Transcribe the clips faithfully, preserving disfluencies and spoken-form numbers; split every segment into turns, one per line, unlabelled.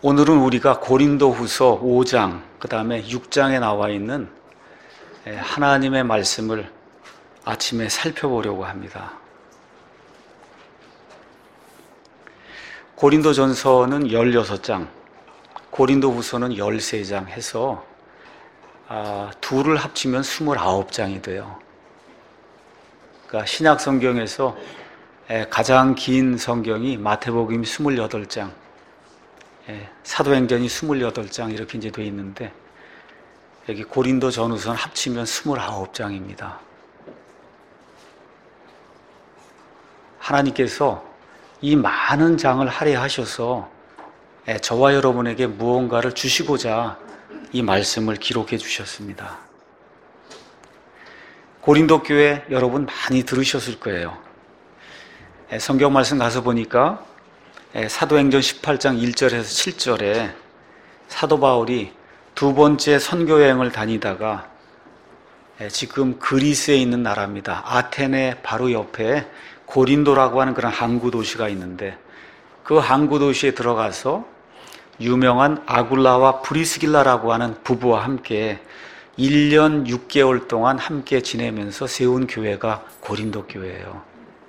오늘은 우리가 고린도후서 오 장, 그 다음에 육 장에 나와 있는 하나님의 말씀을 아침에 살펴보려고 합니다. 고린도전서는 열여섯 장, 고린도후서는 열세 장 해서 아, 둘을 합치면 스물아홉 장이 돼요. 그러니까 신약 성경에서 가장 긴 성경이 마태복음이 스물여덟 장, 사도행전이 스물여덟 장 이렇게 이제 돼 있는데, 여기 고린도 전후서는 합치면 스물아홉 장입니다. 하나님께서 이 많은 장을 할애하셔서 저와 여러분에게 무언가를 주시고자 이 말씀을 기록해 주셨습니다. 고린도 교회 여러분 많이 들으셨을 거예요. 성경 말씀 가서 보니까 사도행전 십팔 장 일 절에서 칠 절에 사도 바울이 두 번째 선교 여행을 다니다가 지금 그리스에 있는 나라입니다. 아테네 바로 옆에 고린도라고 하는 그런 항구 도시가 있는데, 그 항구 도시에 들어가서 유명한 아굴라와 브리스길라라고 하는 부부와 함께 일 년 육 개월 동안 함께 지내면서 세운 교회가 고린도 교회예요.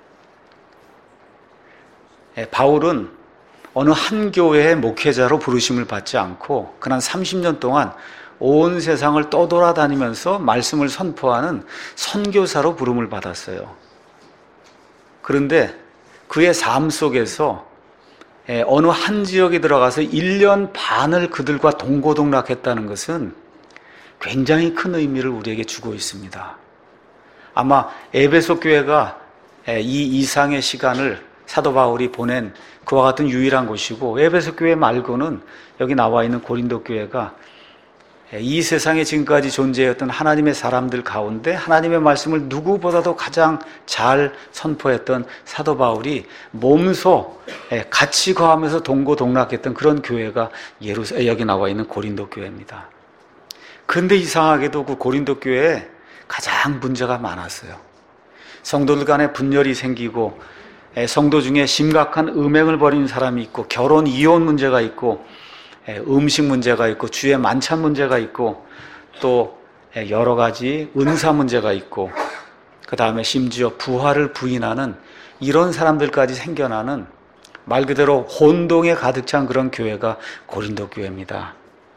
바울은 어느 한 교회의 목회자로 부르심을 받지 않고 그는 삼십 년 동안 온 세상을 떠돌아다니면서 말씀을 선포하는 선교사로 부름을 받았어요. 그런데 그의 삶 속에서 어느 한 지역에 들어가서 일 년 반을 그들과 동고동락했다는 것은 굉장히 큰 의미를 우리에게 주고 있습니다. 아마 에베소 교회가 이 이상의 시간을 사도 바울이 보낸 그와 같은 유일한 곳이고, 에베소 교회 말고는 여기 나와 있는 고린도 교회가 이 세상에 지금까지 존재했던 하나님의 사람들 가운데 하나님의 말씀을 누구보다도 가장 잘 선포했던 사도 바울이 몸소 같이 거하면서 동고동락했던 그런 교회가 예루살렘, 여기 나와 있는 고린도 교회입니다. 그런데 이상하게도 그 고린도 교회에 가장 문제가 많았어요. 성도들 간에 분열이 생기고, 성도 중에 심각한 음행을 벌이는 사람이 있고, 결혼 이혼 문제가 있고, 음식 문제가 있고, 주의 만찬 문제가 있고, 또 여러 가지 은사 문제가 있고, 그 다음에 심지어 부활을 부인하는 이런 사람들까지 생겨나는 말 그대로 혼동에 가득 찬 그런 교회가 고린도 교회입니다.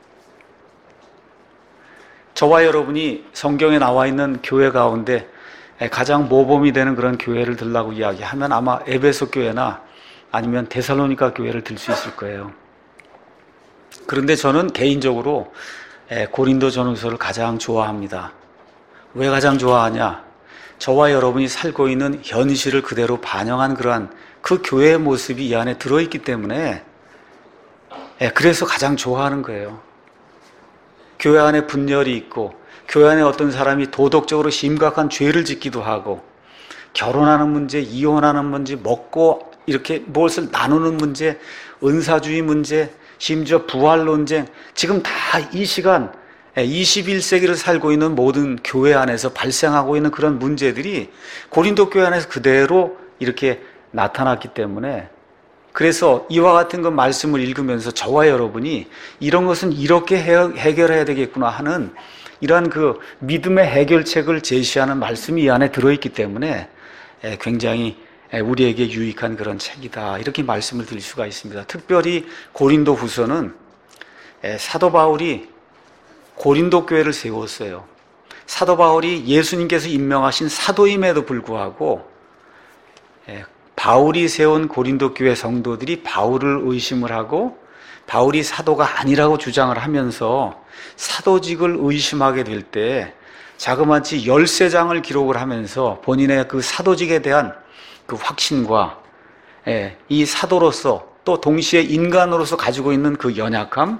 저와 여러분이 성경에 나와 있는 교회 가운데 가장 모범이 되는 그런 교회를 들라고 이야기하면 아마 에베소 교회나 아니면 데살로니가 교회를 들 수 있을 거예요. 그런데 저는 개인적으로 고린도 전후서를 가장 좋아합니다. 왜 가장 좋아하냐? 저와 여러분이 살고 있는 현실을 그대로 반영한 그러한 그 교회의 모습이 이 안에 들어있기 때문에, 그래서 가장 좋아하는 거예요. 교회 안에 분열이 있고, 교회 안에 어떤 사람이 도덕적으로 심각한 죄를 짓기도 하고, 결혼하는 문제, 이혼하는 문제, 먹고 이렇게 무엇을 나누는 문제, 은사주의 문제, 심지어 부활 논쟁, 지금 다 이 시간 이십일 세기를 살고 있는 모든 교회 안에서 발생하고 있는 그런 문제들이 고린도 교회 안에서 그대로 이렇게 나타났기 때문에, 그래서 이와 같은 그 말씀을 읽으면서 저와 여러분이 이런 것은 이렇게 해결해야 되겠구나 하는 이러한 그 믿음의 해결책을 제시하는 말씀이 이 안에 들어있기 때문에 굉장히 우리에게 유익한 그런 책이다, 이렇게 말씀을 드릴 수가 있습니다. 특별히 고린도 후서는 사도 바울이 고린도 교회를 세웠어요. 사도 바울이 예수님께서 임명하신 사도임에도 불구하고 바울이 세운 고린도 교회 성도들이 바울을 의심을 하고 바울이 사도가 아니라고 주장을 하면서 사도직을 의심하게 될 때 자그마치 열세 장을 기록을 하면서 본인의 그 사도직에 대한 그 확신과 이 사도로서 또 동시에 인간으로서 가지고 있는 그 연약함,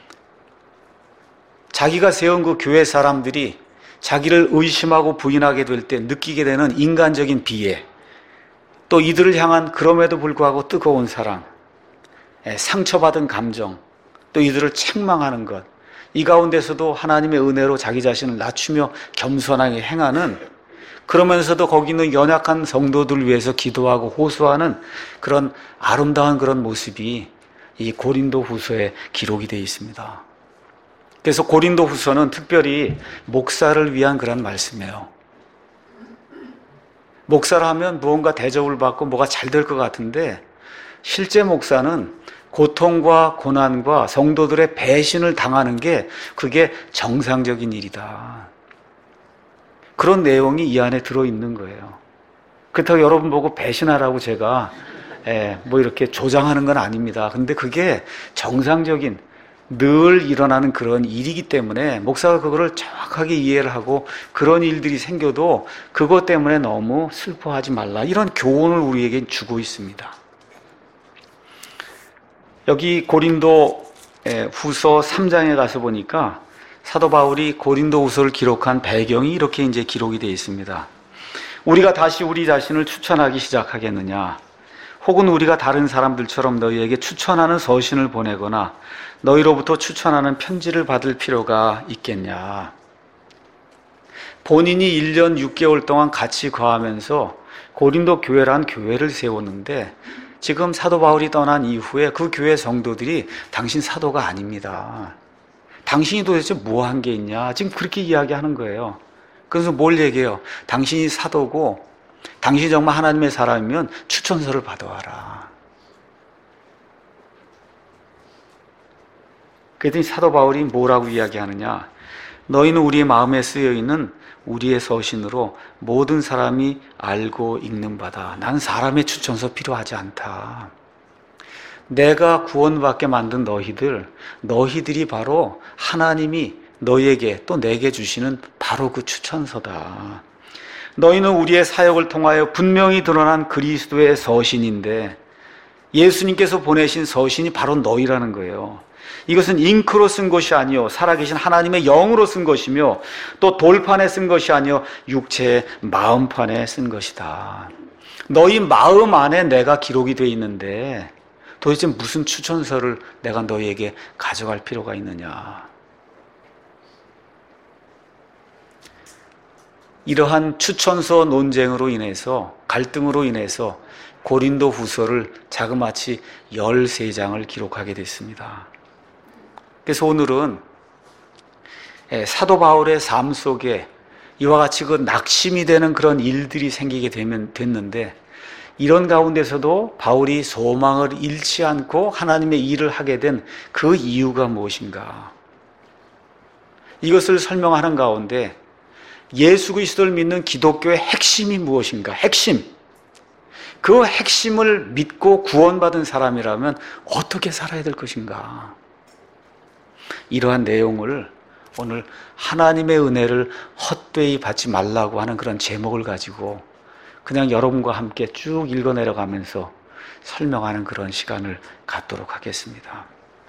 자기가 세운 그 교회 사람들이 자기를 의심하고 부인하게 될 때 느끼게 되는 인간적인 비애, 또 이들을 향한 그럼에도 불구하고 뜨거운 사랑, 상처받은 감정, 또 이들을 책망하는 것, 이 가운데서도 하나님의 은혜로 자기 자신을 낮추며 겸손하게 행하는, 그러면서도 거기 있는 연약한 성도들을 위해서 기도하고 호소하는 그런 아름다운 그런 모습이 이 고린도 후서에 기록이 되어 있습니다. 그래서 고린도 후서는 특별히 목사를 위한 그런 말씀이에요. 목사를 하면 무언가 대접을 받고 뭐가 잘 될 것 같은데 실제 목사는 고통과 고난과 성도들의 배신을 당하는 게 그게 정상적인 일이다. 그런 내용이 이 안에 들어있는 거예요. 그렇다고 여러분 보고 배신하라고 제가 예, 뭐 이렇게 조장하는 건 아닙니다. 근데 그게 정상적인 늘 일어나는 그런 일이기 때문에 목사가 그거를 정확하게 이해를 하고 그런 일들이 생겨도 그것 때문에 너무 슬퍼하지 말라. 이런 교훈을 우리에게 주고 있습니다. 여기 고린도 후서 삼 장에 가서 보니까 사도 바울이 고린도 후서를 기록한 배경이 이렇게 이제 기록이 되어 있습니다. 우리가 다시 우리 자신을 추천하기 시작하겠느냐? 혹은 우리가 다른 사람들처럼 너희에게 추천하는 서신을 보내거나 너희로부터 추천하는 편지를 받을 필요가 있겠냐? 본인이 일 년 육 개월 동안 같이 거하면서 고린도 교회란 교회를 세웠는데 지금 사도 바울이 떠난 이후에 그 교회 성도들이 당신 사도가 아닙니다. 당신이 도대체 뭐 한 게 있냐? 지금 그렇게 이야기하는 거예요. 그래서 뭘 얘기해요? 당신이 사도고 당신이 정말 하나님의 사람이면 추천서를 받아와라. 그랬더니 사도 바울이 뭐라고 이야기하느냐? 너희는 우리의 마음에 쓰여있는 우리의 서신으로 모든 사람이 알고 읽는 바다. 난 사람의 추천서 필요하지 않다. 내가 구원받게 만든 너희들, 너희들이 바로 하나님이 너희에게 또 내게 주시는 바로 그 추천서다. 너희는 우리의 사역을 통하여 분명히 드러난 그리스도의 서신인데 예수님께서 보내신 서신이 바로 너희라는 거예요. 이것은 잉크로 쓴 것이 아니요 살아계신 하나님의 영으로 쓴 것이며 또 돌판에 쓴 것이 아니요 육체의 마음판에 쓴 것이다. 너희 마음 안에 내가 기록이 되어 있는데 도대체 무슨 추천서를 내가 너희에게 가져갈 필요가 있느냐? 이러한 추천서 논쟁으로 인해서 갈등으로 인해서 고린도 후서를 자그마치 열세 장을 기록하게 됐습니다. 그래서 오늘은 사도 바울의 삶 속에 이와 같이 그 낙심이 되는 그런 일들이 생기게 되면 됐는데 이런 가운데서도 바울이 소망을 잃지 않고 하나님의 일을 하게 된 그 이유가 무엇인가? 이것을 설명하는 가운데 예수 그리스도를 믿는 기독교의 핵심이 무엇인가? 핵심. 그 핵심을 믿고 구원받은 사람이라면 어떻게 살아야 될 것인가? 이러한 내용을 오늘 하나님의 은혜를 헛되이 받지 말라고 하는 그런 제목을 가지고 그냥 여러분과 함께 쭉 읽어 내려가면서 설명하는 그런 시간을 갖도록 하겠습니다.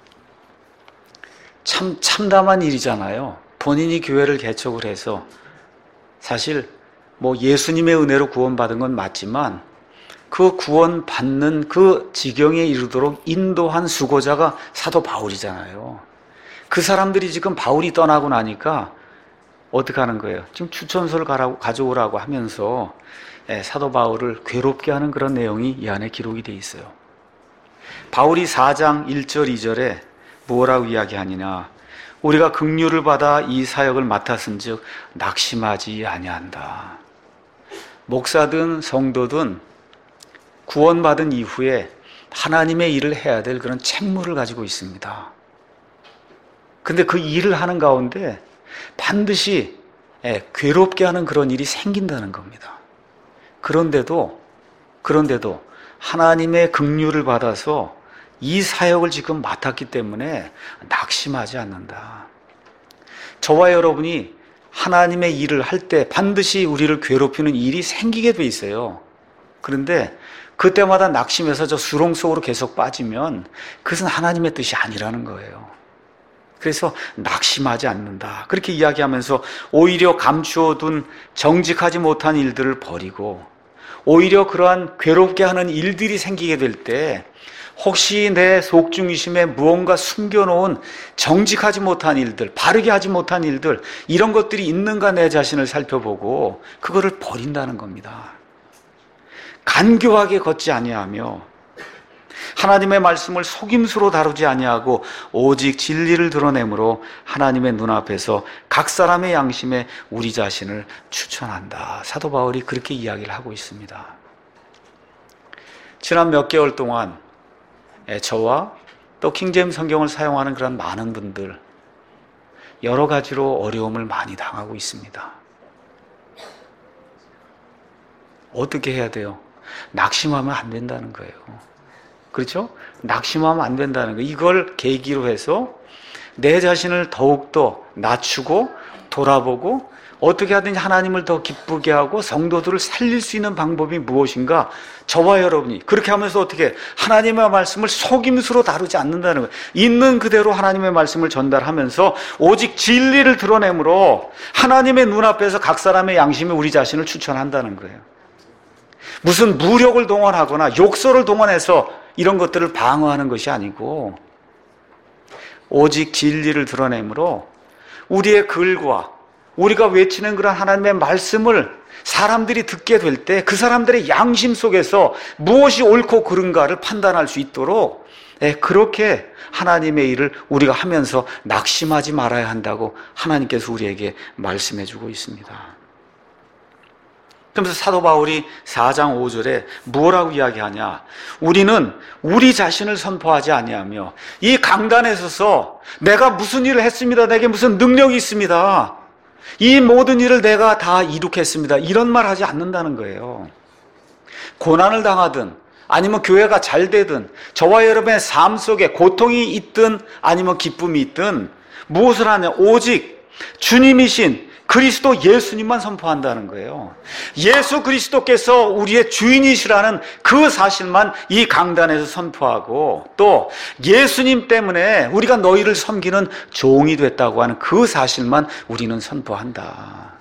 참 참담한 일이잖아요. 본인이 교회를 개척을 해서 사실 뭐 예수님의 은혜로 구원받은 건 맞지만 그 구원받는 그 지경에 이르도록 인도한 수고자가 사도 바울이잖아요. 그 사람들이 지금 바울이 떠나고 나니까 어떻게 하는 거예요? 지금 추천서를 가라고, 가져오라고 하면서 사도 바울을 괴롭게 하는 그런 내용이 이 안에 기록이 되어 있어요. 바울이 사 장 일 절 이 절에 뭐라고 이야기하느냐? 우리가 긍휼을 받아 이 사역을 맡았은즉 낙심하지 아니한다. 목사든 성도든 구원받은 이후에 하나님의 일을 해야 될 그런 책무를 가지고 있습니다. 근데 그 일을 하는 가운데 반드시 괴롭게 하는 그런 일이 생긴다는 겁니다. 그런데도 그런데도 하나님의 긍휼을 받아서 이 사역을 지금 맡았기 때문에 낙심하지 않는다. 저와 여러분이 하나님의 일을 할 때 반드시 우리를 괴롭히는 일이 생기게 돼 있어요. 그런데 그때마다 낙심해서 저 수렁 속으로 계속 빠지면 그것은 하나님의 뜻이 아니라는 거예요. 그래서 낙심하지 않는다. 그렇게 이야기하면서 오히려 감추어둔 정직하지 못한 일들을 버리고 오히려 그러한 괴롭게 하는 일들이 생기게 될 때 혹시 내 속중심에 무언가 숨겨놓은 정직하지 못한 일들, 바르게 하지 못한 일들, 이런 것들이 있는가 내 자신을 살펴보고 그거를 버린다는 겁니다. 간교하게 걷지 아니하며 하나님의 말씀을 속임수로 다루지 아니하고 오직 진리를 드러내므로 하나님의 눈앞에서 각 사람의 양심에 우리 자신을 추천한다. 사도 바울이 그렇게 이야기를 하고 있습니다. 지난 몇 개월 동안 저와 또 킹제임스 성경을 사용하는 그런 많은 분들 여러 가지로 어려움을 많이 당하고 있습니다. 어떻게 해야 돼요? 낙심하면 안 된다는 거예요. 그렇죠? 낙심하면 안 된다는 거예요. 이걸 계기로 해서 내 자신을 더욱더 낮추고 돌아보고 어떻게 하든지 하나님을 더 기쁘게 하고 성도들을 살릴 수 있는 방법이 무엇인가? 저와 여러분이 그렇게 하면서 어떻게 하나님의 말씀을 속임수로 다루지 않는다는 거예요. 있는 그대로 하나님의 말씀을 전달하면서 오직 진리를 드러내므로 하나님의 눈앞에서 각 사람의 양심이 우리 자신을 추천한다는 거예요. 무슨 무력을 동원하거나 욕설을 동원해서 이런 것들을 방어하는 것이 아니고 오직 진리를 드러내므로 우리의 글과 우리가 외치는 그런 하나님의 말씀을 사람들이 듣게 될 때 그 사람들의 양심 속에서 무엇이 옳고 그른가를 판단할 수 있도록 그렇게 하나님의 일을 우리가 하면서 낙심하지 말아야 한다고 하나님께서 우리에게 말씀해 주고 있습니다. 그러면서 사도 바울이 사 장 오 절에 뭐라고 이야기하냐? 우리는 우리 자신을 선포하지 아니하며 이 강단에 서서 내가 무슨 일을 했습니다. 내게 무슨 능력이 있습니다. 이 모든 일을 내가 다 이룩했습니다. 이런 말 하지 않는다는 거예요. 고난을 당하든 아니면 교회가 잘 되든 저와 여러분의 삶 속에 고통이 있든 아니면 기쁨이 있든 무엇을 하냐? 오직 주님이신 그리스도 예수님만 선포한다는 거예요. 예수 그리스도께서 우리의 주인이시라는 그 사실만 이 강단에서 선포하고 또 예수님 때문에 우리가 너희를 섬기는 종이 됐다고 하는 그 사실만 우리는 선포한다.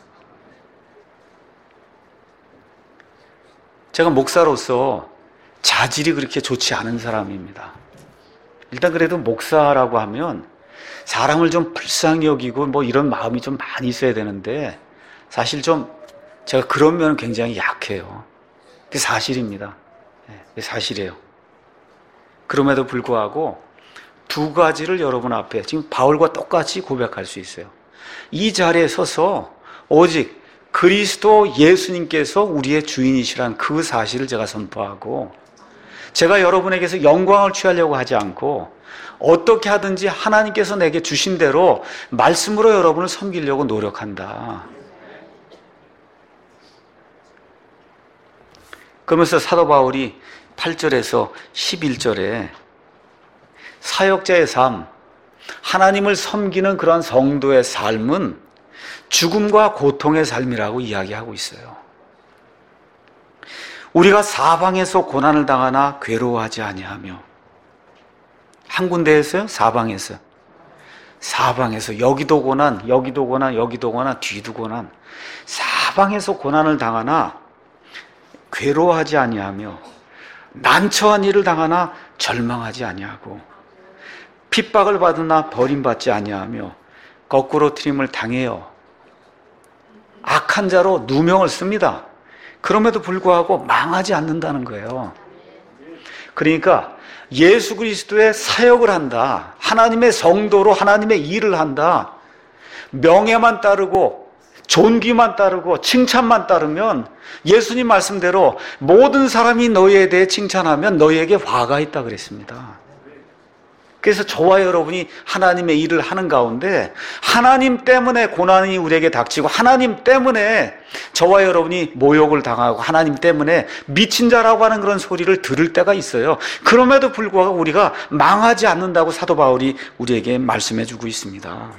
제가 목사로서 자질이 그렇게 좋지 않은 사람입니다. 일단 그래도 목사라고 하면 사람을 좀 불쌍히 여기고 뭐 이런 마음이 좀 많이 있어야 되는데 사실 좀 제가 그런 면은 굉장히 약해요. 그게 사실입니다. 네, 사실이에요. 그럼에도 불구하고 두 가지를 여러분 앞에 지금 바울과 똑같이 고백할 수 있어요. 이 자리에 서서 오직 그리스도 예수님께서 우리의 주인이시란 그 사실을 제가 선포하고 제가 여러분에게서 영광을 취하려고 하지 않고 어떻게 하든지 하나님께서 내게 주신 대로 말씀으로 여러분을 섬기려고 노력한다. 그러면서 사도 바울이 팔 절에서 십일 절에 사역자의 삶, 하나님을 섬기는 그런 성도의 삶은 죽음과 고통의 삶이라고 이야기하고 있어요. 우리가 사방에서 고난을 당하나 괴로워하지 아니하며 한 군데에서요? 사방에서. 사방에서 여기도 고난, 여기도 고난, 여기도 고난, 뒤도 고난. 사방에서 고난을 당하나 괴로워하지 아니하며 난처한 일을 당하나 절망하지 아니하고 핍박을 받으나 버림받지 아니하며 거꾸로 트림을 당해요. 악한 자로 누명을 씁니다. 그럼에도 불구하고 망하지 않는다는 거예요. 그러니까 예수 그리스도의 사역을 한다. 하나님의 성도로 하나님의 일을 한다. 명예만 따르고 존귀만 따르고 칭찬만 따르면 예수님 말씀대로 모든 사람이 너희에 대해 칭찬하면 너희에게 화가 있다 그랬습니다. 그래서 저와 여러분이 하나님의 일을 하는 가운데 하나님 때문에 고난이 우리에게 닥치고 하나님 때문에 저와 여러분이 모욕을 당하고 하나님 때문에 미친 자라고 하는 그런 소리를 들을 때가 있어요. 그럼에도 불구하고 우리가 망하지 않는다고 사도 바울이 우리에게 말씀해 주고 있습니다.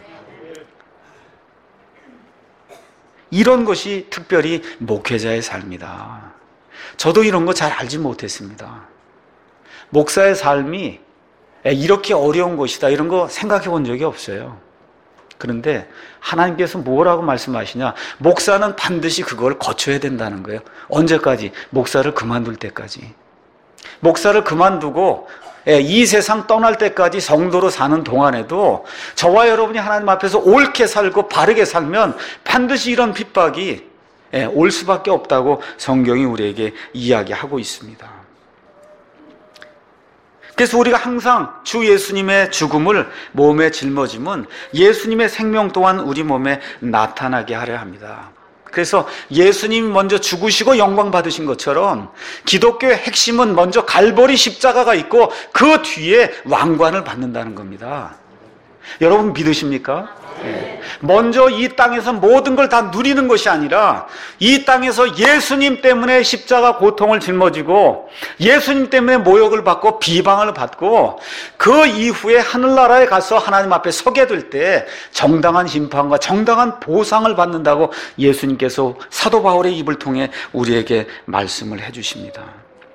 이런 것이 특별히 목회자의 삶이다. 저도 이런 거 잘 알지 못했습니다. 목사의 삶이 이렇게 어려운 것이다 이런 거 생각해 본 적이 없어요. 그런데 하나님께서 뭐라고 말씀하시냐? 목사는 반드시 그걸 거쳐야 된다는 거예요. 언제까지? 목사를 그만둘 때까지. 목사를 그만두고 이 세상 떠날 때까지 성도로 사는 동안에도 저와 여러분이 하나님 앞에서 옳게 살고 바르게 살면 반드시 이런 핍박이 올 수밖에 없다고 성경이 우리에게 이야기하고 있습니다. 그래서 우리가 항상 주 예수님의 죽음을 몸에 짊어지면 예수님의 생명 또한 우리 몸에 나타나게 하려 합니다. 그래서 예수님이 먼저 죽으시고 영광 받으신 것처럼 기독교의 핵심은 먼저 갈보리 십자가가 있고 그 뒤에 왕관을 받는다는 겁니다. 여러분 믿으십니까? 네. 먼저 이 땅에서 모든 걸 다 누리는 것이 아니라 이 땅에서 예수님 때문에 십자가 고통을 짊어지고 예수님 때문에 모욕을 받고 비방을 받고 그 이후에 하늘나라에 가서 하나님 앞에 서게 될 때 정당한 심판과 정당한 보상을 받는다고 예수님께서 사도 바울의 입을 통해 우리에게 말씀을 해주십니다.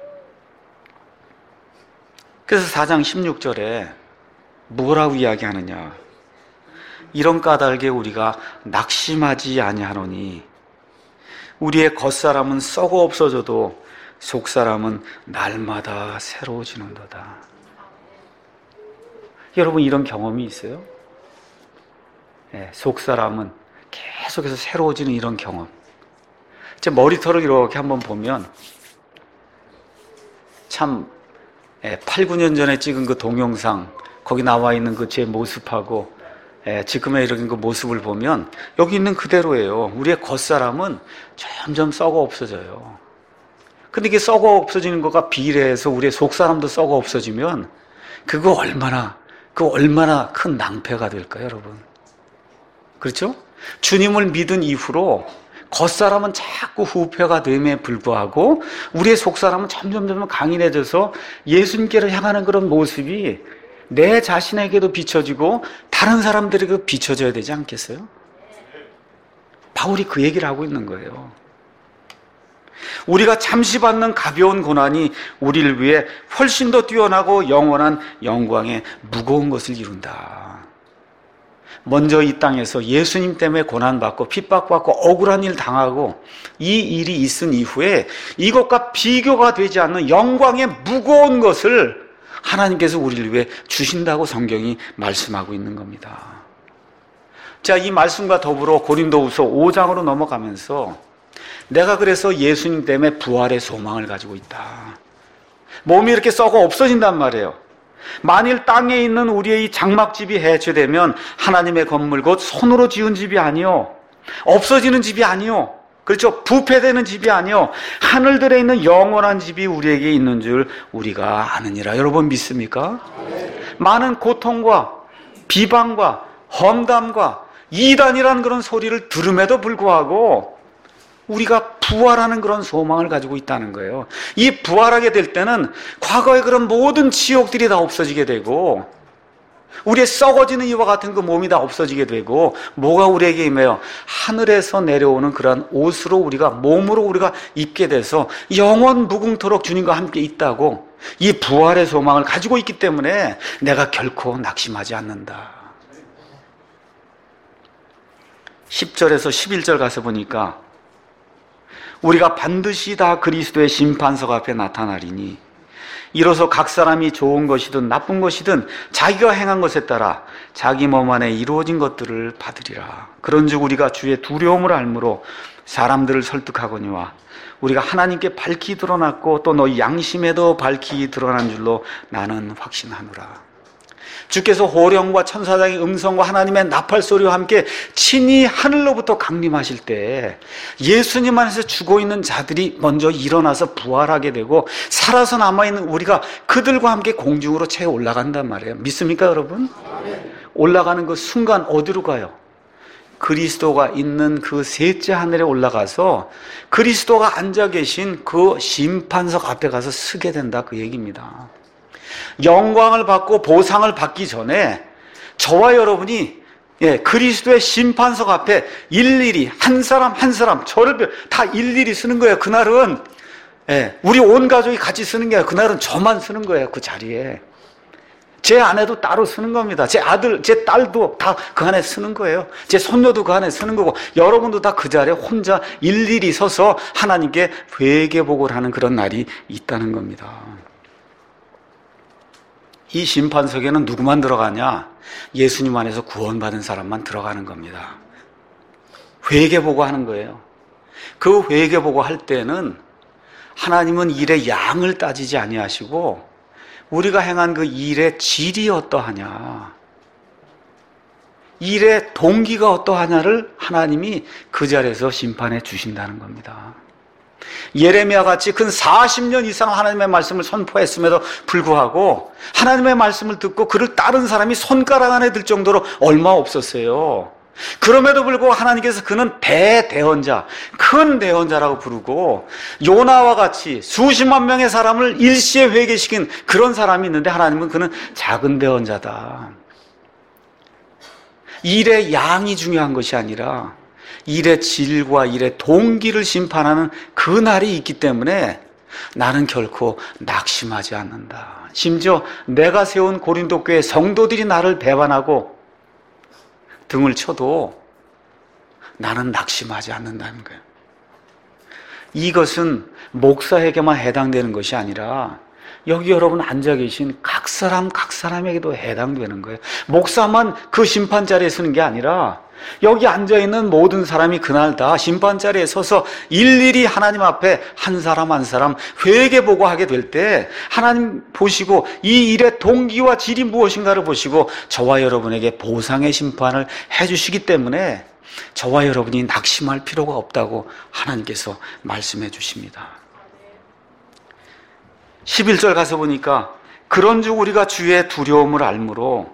그래서 사 장 십육 절에 뭐라고 이야기하느냐? 이런 까닭에 우리가 낙심하지 아니하노니 우리의 겉사람은 썩어 없어져도 속사람은 날마다 새로워지는도다. 여러분 이런 경험이 있어요? 네, 속사람은 계속해서 새로워지는 이런 경험. 제 머리털을 이렇게 한번 보면 참 예, 팔, 구 년 전에 찍은 그 동영상 거기 나와 있는 그 제 모습하고 예, 지금의 이런 그 모습을 보면 여기 있는 그대로예요. 우리의 겉사람은 점점 썩어 없어져요. 근데 이게 썩어 없어지는 거가 비례해서 우리의 속사람도 썩어 없어지면 그거 얼마나 그 얼마나 큰 낭패가 될까요, 여러분? 그렇죠? 주님을 믿은 이후로 겉사람은 자꾸 후패가 됨에 불구하고 우리의 속사람은 점점 점점 강인해져서 예수님께로 향하는 그런 모습이 내 자신에게도 비춰지고 다른 사람들에게도 비춰져야 되지 않겠어요? 바울이 그 얘기를 하고 있는 거예요. 우리가 잠시 받는 가벼운 고난이 우리를 위해 훨씬 더 뛰어나고 영원한 영광의 무거운 것을 이룬다. 먼저 이 땅에서 예수님 때문에 고난받고 핍박받고 억울한 일 당하고 이 일이 있은 이후에 이것과 비교가 되지 않는 영광의 무거운 것을 하나님께서 우리를 위해 주신다고 성경이 말씀하고 있는 겁니다. 자, 이 말씀과 더불어 고린도후서 오 장으로 넘어가면서 내가 그래서 예수님 때문에 부활의 소망을 가지고 있다. 몸이 이렇게 썩어 없어진단 말이에요. 만일 땅에 있는 우리의 이 장막집이 해체되면 하나님의 건물 곧 손으로 지은 집이 아니요 없어지는 집이 아니요 그렇죠 부패되는 집이 아니요 하늘들에 있는 영원한 집이 우리에게 있는 줄 우리가 아느니라. 여러분 믿습니까? 네. 많은 고통과 비방과 험담과 이단이라는 그런 소리를 들음에도 불구하고 우리가 부활하는 그런 소망을 가지고 있다는 거예요. 이 부활하게 될 때는 과거의 그런 모든 지옥들이 다 없어지게 되고 우리의 썩어지는 이와 같은 그 몸이 다 없어지게 되고 뭐가 우리에게 임해요? 하늘에서 내려오는 그런 옷으로 우리가 몸으로 우리가 입게 돼서 영원 무궁토록 주님과 함께 있다고 이 부활의 소망을 가지고 있기 때문에 내가 결코 낙심하지 않는다. 십 절에서 십일 절 가서 보니까 우리가 반드시 다 그리스도의 심판석 앞에 나타나리니 이로써 각 사람이 좋은 것이든 나쁜 것이든 자기가 행한 것에 따라 자기 몸 안에 이루어진 것들을 받으리라. 그런즉 우리가 주의 두려움을 알므로 사람들을 설득하거니와 우리가 하나님께 밝히 드러났고 또 너희 양심에도 밝히 드러난 줄로 나는 확신하노라. 주께서 호령과 천사장의 음성과 하나님의 나팔소리와 함께 친히 하늘로부터 강림하실 때 예수님 안에서 죽어있는 자들이 먼저 일어나서 부활하게 되고 살아서 남아있는 우리가 그들과 함께 공중으로 채 올라간단 말이에요. 믿습니까 여러분? 올라가는 그 순간 어디로 가요? 그리스도가 있는 그 셋째 하늘에 올라가서 그리스도가 앉아 계신 그 심판석 앞에 가서 서게 된다 그 얘기입니다. 영광을 받고 보상을 받기 전에 저와 여러분이 예, 그리스도의 심판석 앞에 일일이 한 사람 한 사람 저를 다 일일이 쓰는 거예요. 그날은 예, 우리 온 가족이 같이 쓰는 게 아니라 그날은 저만 쓰는 거예요. 그 자리에 제 아내도 따로 쓰는 겁니다. 제 아들, 제 딸도 다 그 안에 쓰는 거예요. 제 손녀도 그 안에 쓰는 거고 여러분도 다 그 자리에 혼자 일일이 서서 하나님께 회개복을 하는 그런 날이 있다는 겁니다. 이 심판석에는 누구만 들어가냐? 예수님 안에서 구원받은 사람만 들어가는 겁니다. 회개보고 하는 거예요. 그 회개보고 할 때는 하나님은 일의 양을 따지지 아니하시고 우리가 행한 그 일의 질이 어떠하냐, 일의 동기가 어떠하냐를 하나님이 그 자리에서 심판해 주신다는 겁니다. 예레미야 같이 근 사십 년 이상 하나님의 말씀을 선포했음에도 불구하고 하나님의 말씀을 듣고 그를 따른 사람이 손가락 안에 들 정도로 얼마 없었어요. 그럼에도 불구하고 하나님께서 그는 대대언자, 큰 대언자라고 부르고, 요나와 같이 수십만 명의 사람을 일시에 회개시킨 그런 사람이 있는데 하나님은 그는 작은 대언자다. 일의 양이 중요한 것이 아니라 일의 질과 일의 동기를 심판하는 그 날이 있기 때문에 나는 결코 낙심하지 않는다. 심지어 내가 세운 고린도 교회 성도들이 나를 배반하고 등을 쳐도 나는 낙심하지 않는다는 거예요. 이것은 목사에게만 해당되는 것이 아니라 여기 여러분 앉아 계신 각 사람 각 사람에게도 해당되는 거예요. 목사만 그 심판 자리에 서는 게 아니라 여기 앉아 있는 모든 사람이 그날 다 심판 자리에 서서 일일이 하나님 앞에 한 사람 한 사람 회개 보고하게 될 때 하나님 보시고 이 일의 동기와 질이 무엇인가를 보시고 저와 여러분에게 보상의 심판을 해주시기 때문에 저와 여러분이 낙심할 필요가 없다고 하나님께서 말씀해 주십니다. 십일 절 가서 보니까 그런즉 우리가 주의 두려움을 알므로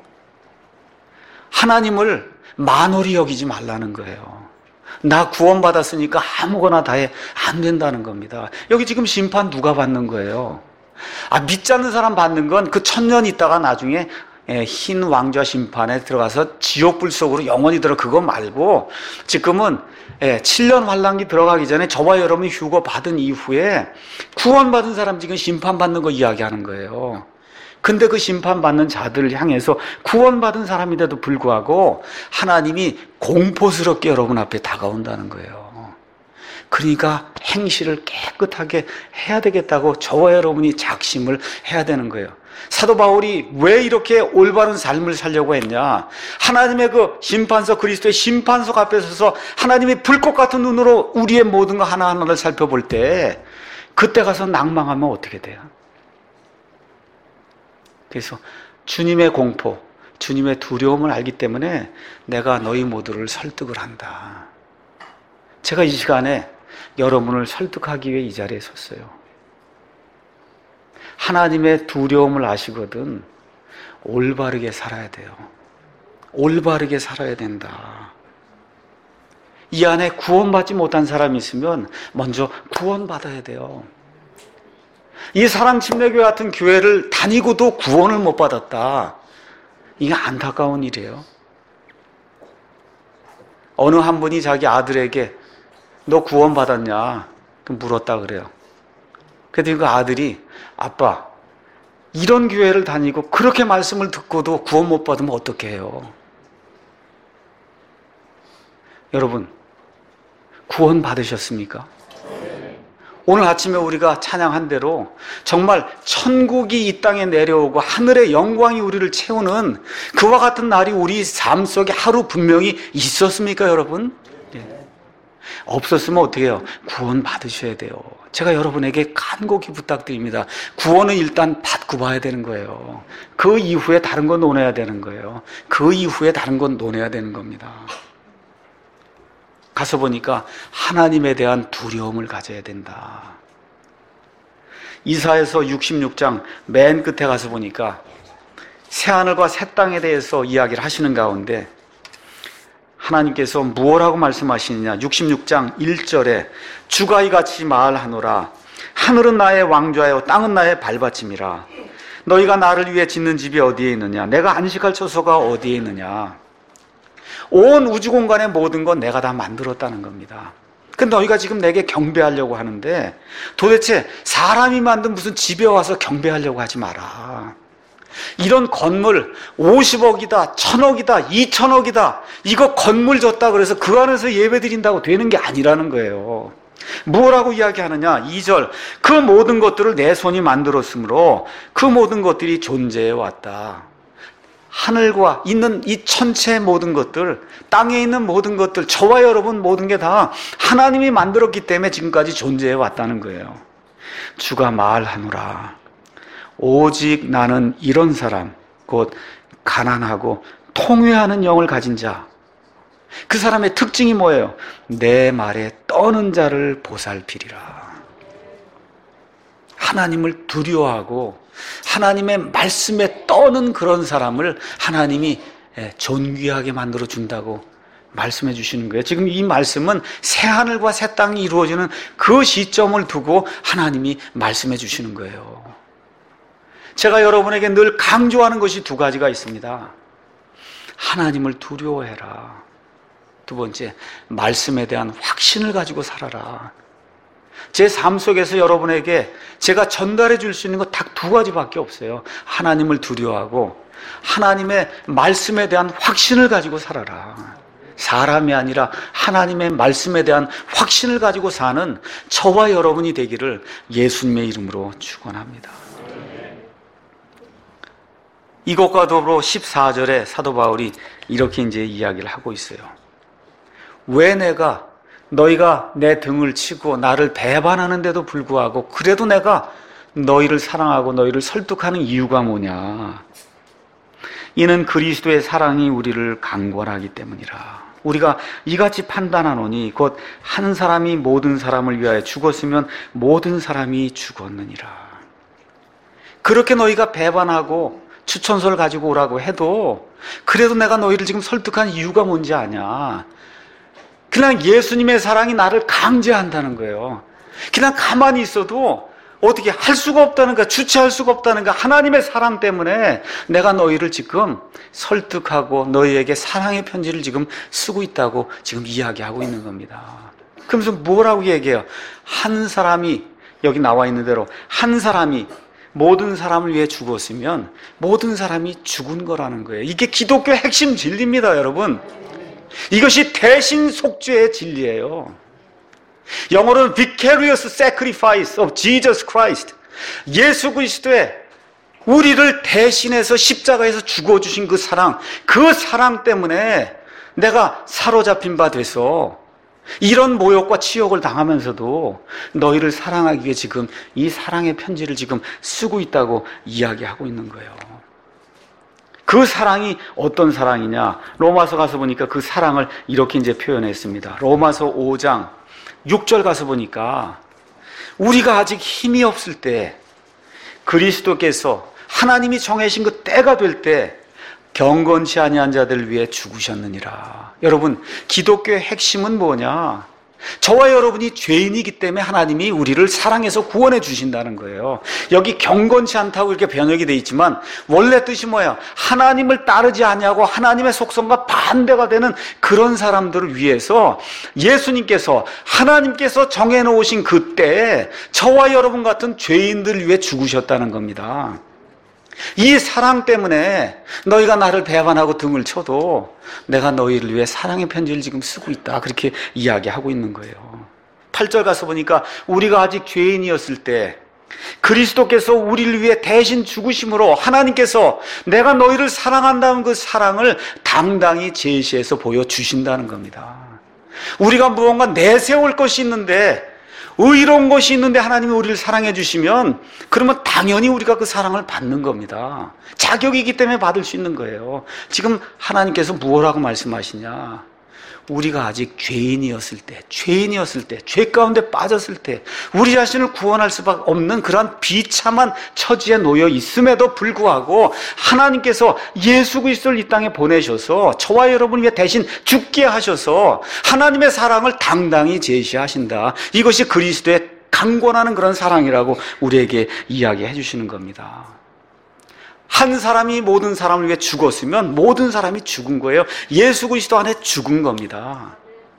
하나님을 만홀히 여기지 말라는 거예요. 나 구원받았으니까 아무거나 다 해 안 된다는 겁니다. 여기 지금 심판 누가 받는 거예요? 아, 믿지 않는 사람 받는 건 그 천년 있다가 나중에 흰 왕좌 심판에 들어가서 지옥불 속으로 영원히 들어, 그거 말고 지금은 칠 년 환란기 들어가기 전에 저와 여러분이 휴거 받은 이후에 구원받은 사람 지금 심판받는 거 이야기하는 거예요. 근데 그 심판받는 자들을 향해서 구원받은 사람인데도 불구하고 하나님이 공포스럽게 여러분 앞에 다가온다는 거예요. 그러니까 행실을 깨끗하게 해야 되겠다고 저와 여러분이 작심을 해야 되는 거예요. 사도 바울이 왜 이렇게 올바른 삶을 살려고 했냐? 하나님의 그 심판석, 그리스도의 심판석 앞에 서서 하나님이 불꽃 같은 눈으로 우리의 모든 거 하나하나를 살펴볼 때 그때 가서 낭망하면 어떻게 돼요? 그래서 주님의 공포, 주님의 두려움을 알기 때문에 내가 너희 모두를 설득을 한다. 제가 이 시간에 여러분을 설득하기 위해 이 자리에 섰어요. 하나님의 두려움을 아시거든 올바르게 살아야 돼요. 올바르게 살아야 된다. 이 안에 구원받지 못한 사람이 있으면 먼저 구원받아야 돼요. 이 사랑침례교회 같은 교회를 다니고도 구원을 못 받았다. 이게 안타까운 일이에요. 어느 한 분이 자기 아들에게 너 구원받았냐? 물었다 그래요. 그랬더니 그 아들이 아빠, 이런 교회를 다니고 그렇게 말씀을 듣고도 구원 못 받으면 어떻게 해요? 여러분, 구원 받으셨습니까? 오늘 아침에 우리가 찬양한 대로 정말 천국이 이 땅에 내려오고 하늘의 영광이 우리를 채우는 그와 같은 날이 우리 삶 속에 하루 분명히 있었습니까, 여러분? 네. 없었으면 어떻게 해요? 구원 받으셔야 돼요. 제가 여러분에게 간곡히 부탁드립니다. 구원은 일단 받고 봐야 되는 거예요. 그 이후에 다른 건 논해야 되는 거예요. 그 이후에 다른 건 논해야 되는 겁니다. 가서 보니까 하나님에 대한 두려움을 가져야 된다. 이사야서 육십육 장 맨 끝에 가서 보니까 새하늘과 새 땅에 대해서 이야기를 하시는 가운데 하나님께서 무엇라고 말씀하시느냐? 육십육 장 일 절에 주가 이같이 말하노라. 하늘은 나의 왕좌요 땅은 나의 발받침이라. 너희가 나를 위해 짓는 집이 어디에 있느냐? 내가 안식할 처소가 어디에 있느냐? 온 우주 공간의 모든 건 내가 다 만들었다는 겁니다. 근데 너희가 지금 내게 경배하려고 하는데 도대체 사람이 만든 무슨 집에 와서 경배하려고 하지 마라. 이런 건물 오십억이다, 천억이다, 이천억이다 이거 건물 줬다 그래서 그 안에서 예배 드린다고 되는 게 아니라는 거예요. 뭐라고 이야기하느냐? 이 절 그 모든 것들을 내 손이 만들었으므로 그 모든 것들이 존재해 왔다. 하늘과 있는 이 천체의 모든 것들, 땅에 있는 모든 것들, 저와 여러분 모든 게 다 하나님이 만들었기 때문에 지금까지 존재해 왔다는 거예요. 주가 말하노라. 오직 나는 이런 사람, 곧 가난하고 통회하는 영을 가진 자. 그 사람의 특징이 뭐예요? 내 말에 떠는 자를 보살피리라. 하나님을 두려워하고 하나님의 말씀에 떠는 그런 사람을 하나님이 존귀하게 만들어 준다고 말씀해 주시는 거예요. 지금 이 말씀은 새하늘과 새 땅이 이루어지는 그 시점을 두고 하나님이 말씀해 주시는 거예요. 제가 여러분에게 늘 강조하는 것이 두 가지가 있습니다. 하나님을 두려워해라. 두 번째, 말씀에 대한 확신을 가지고 살아라. 제 삶 속에서 여러분에게 제가 전달해 줄 수 있는 것 딱 두 가지밖에 없어요. 하나님을 두려워하고 하나님의 말씀에 대한 확신을 가지고 살아라. 사람이 아니라 하나님의 말씀에 대한 확신을 가지고 사는 저와 여러분이 되기를 예수님의 이름으로 축원합니다. 이것과 더불어 십사 절에 사도 바울이 이렇게 이제 이야기를 하고 있어요. 왜 내가 너희가 내 등을 치고 나를 배반하는데도 불구하고 그래도 내가 너희를 사랑하고 너희를 설득하는 이유가 뭐냐? 이는 그리스도의 사랑이 우리를 강권하기 때문이라. 우리가 이같이 판단하노니 곧 한 사람이 모든 사람을 위하여 죽었으면 모든 사람이 죽었느니라. 그렇게 너희가 배반하고 추천서를 가지고 오라고 해도 그래도 내가 너희를 지금 설득한 이유가 뭔지 아냐? 그냥 예수님의 사랑이 나를 강제한다는 거예요. 그냥 가만히 있어도 어떻게 할 수가 없다는 거야. 주체할 수가 없다는 거야. 하나님의 사랑 때문에 내가 너희를 지금 설득하고 너희에게 사랑의 편지를 지금 쓰고 있다고 지금 이야기하고 있는 겁니다. 그러면서 뭐라고 얘기해요? 한 사람이, 여기 나와 있는 대로 한 사람이 모든 사람을 위해 죽었으면 모든 사람이 죽은 거라는 거예요. 이게 기독교의 핵심 진리입니다, 여러분. 이것이 대신 속죄의 진리예요. 영어로는 vicarious sacrifice of Jesus Christ. 예수 그리스도의 우리를 대신해서 십자가에서 죽어주신 그 사랑, 그 사랑 때문에 내가 사로잡힌 바 돼서 이런 모욕과 치욕을 당하면서도 너희를 사랑하기 위해 지금 이 사랑의 편지를 지금 쓰고 있다고 이야기하고 있는 거예요. 그 사랑이 어떤 사랑이냐? 로마서 가서 보니까 그 사랑을 이렇게 이제 표현했습니다. 로마서 오 장 육 절 가서 보니까 우리가 아직 힘이 없을 때 그리스도께서 하나님이 정해신 그 때가 될 때 경건치 아니한 자들을 위해 죽으셨느니라. 여러분, 기독교의 핵심은 뭐냐? 저와 여러분이 죄인이기 때문에 하나님이 우리를 사랑해서 구원해 주신다는 거예요. 여기 경건치 않다고 이렇게 번역이 되어 있지만 원래 뜻이 뭐야? 하나님을 따르지 아니하고 하나님의 속성과 반대가 되는 그런 사람들을 위해서 예수님께서, 하나님께서 정해놓으신 그때에 저와 여러분 같은 죄인들을 위해 죽으셨다는 겁니다. 이 사랑 때문에 너희가 나를 배반하고 등을 쳐도 내가 너희를 위해 사랑의 편지를 지금 쓰고 있다, 그렇게 이야기하고 있는 거예요. 팔 절 가서 보니까 우리가 아직 죄인이었을 때 그리스도께서 우리를 위해 대신 죽으심으로 하나님께서 내가 너희를 사랑한다는 그 사랑을 당당히 제시해서 보여주신다는 겁니다. 우리가 무언가 내세울 것이 있는데, 의로운 것이 있는데 하나님이 우리를 사랑해 주시면 그러면 당연히 우리가 그 사랑을 받는 겁니다. 자격이기 때문에 받을 수 있는 거예요. 지금 하나님께서 무엇라고 말씀하시냐? 우리가 아직 죄인이었을 때, 죄인이었을 때, 죄 가운데 빠졌을 때 우리 자신을 구원할 수밖에 없는 그러한 비참한 처지에 놓여 있음에도 불구하고 하나님께서 예수 그리스도를 이 땅에 보내셔서 저와 여러분을 위해 대신 죽게 하셔서 하나님의 사랑을 당당히 제시하신다. 이것이 그리스도의 강권하는 그런 사랑이라고 우리에게 이야기해 주시는 겁니다. 한 사람이 모든 사람을 위해 죽었으면 모든 사람이 죽은 거예요. 예수 그리스도 안에 죽은 겁니다.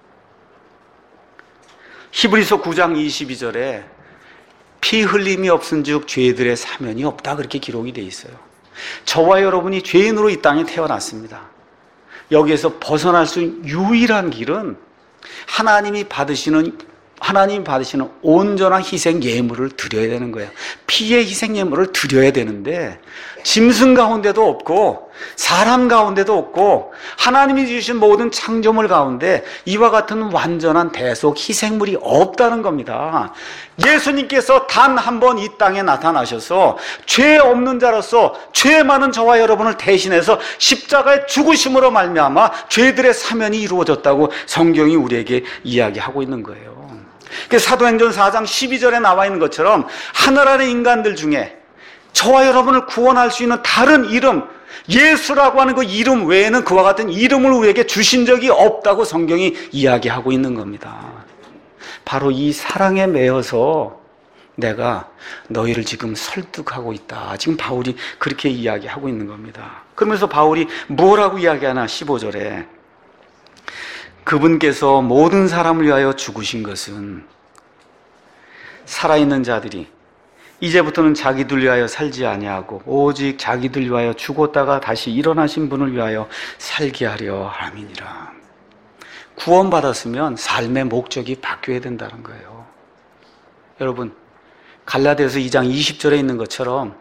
히브리서 구 장 이십이 절에 피 흘림이 없은즉 죄들의 사면이 없다, 그렇게 기록이 되어 있어요. 저와 여러분이 죄인으로 이 땅에 태어났습니다. 여기에서 벗어날 수 있는 유일한 길은 하나님이 받으시는 하나님 받으시는 온전한 희생 예물을 드려야 되는 거예요. 피의 희생 예물을 드려야 되는데 짐승 가운데도 없고 사람 가운데도 없고 하나님이 주신 모든 창조물 가운데 이와 같은 완전한 대속 희생물이 없다는 겁니다. 예수님께서 단 한 번 이 땅에 나타나셔서 죄 없는 자로서 죄 많은 저와 여러분을 대신해서 십자가의 죽으심으로 말미암아 죄들의 사면이 이루어졌다고 성경이 우리에게 이야기하고 있는 거예요. 사도행전 사 장 십이 절에 나와 있는 것처럼 하늘 아래 인간들 중에 저와 여러분을 구원할 수 있는 다른 이름, 예수라고 하는 그 이름 외에는 그와 같은 이름을 우리에게 주신 적이 없다고 성경이 이야기하고 있는 겁니다. 바로 이 사랑에 매여서 내가 너희를 지금 설득하고 있다. 지금 바울이 그렇게 이야기하고 있는 겁니다. 그러면서 바울이 뭐라고 이야기하나 십오 절에 그분께서 모든 사람을 위하여 죽으신 것은 살아있는 자들이 이제부터는 자기들 위하여 살지 아니하고 오직 자기들 위하여 죽었다가 다시 일어나신 분을 위하여 살게 하려 함이니라. 구원받았으면 삶의 목적이 바뀌어야 된다는 거예요. 여러분, 갈라디아서 이 장 이십 절에 있는 것처럼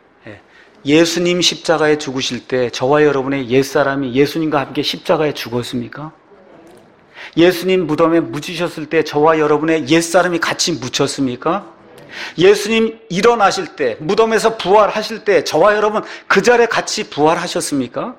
예수님 십자가에 죽으실 때 저와 여러분의 옛사람이 예수님과 함께 십자가에 죽었습니까? 예수님 무덤에 묻히셨을 때 저와 여러분의 옛사람이 같이 묻혔습니까? 예수님 일어나실 때, 무덤에서 부활하실 때 저와 여러분 그 자리에 같이 부활하셨습니까?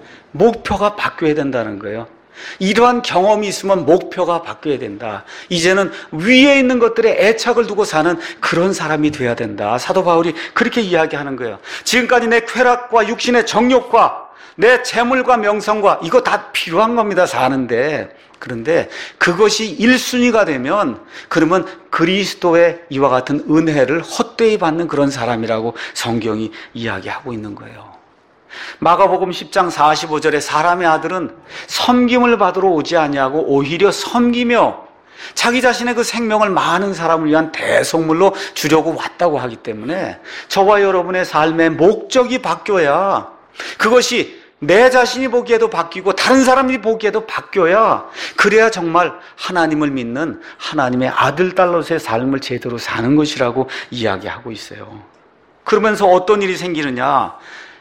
목표가 바뀌어야 된다는 거예요. 이러한 경험이 있으면 목표가 바뀌어야 된다. 이제는 위에 있는 것들에 애착을 두고 사는 그런 사람이 돼야 된다. 사도 바울이 그렇게 이야기하는 거예요. 지금까지 내 쾌락과 육신의 정욕과 내 재물과 명성과 이거 다 필요한 겁니다, 사는데. 그런데 그것이 일 순위가 되면 그러면 그리스도의 이와 같은 은혜를 헛되이 받는 그런 사람이라고 성경이 이야기하고 있는 거예요. 마가복음 십 장 사십오 절에 사람의 아들은 섬김을 받으러 오지 아니하고 오히려 섬기며 자기 자신의 그 생명을 많은 사람을 위한 대속물로 주려고 왔다고 하기 때문에 저와 여러분의 삶의 목적이 바뀌어야, 그것이 내 자신이 보기에도 바뀌고 다른 사람이 보기에도 바뀌어야, 그래야 정말 하나님을 믿는 하나님의 아들, 딸로서의 삶을 제대로 사는 것이라고 이야기하고 있어요. 그러면서 어떤 일이 생기느냐,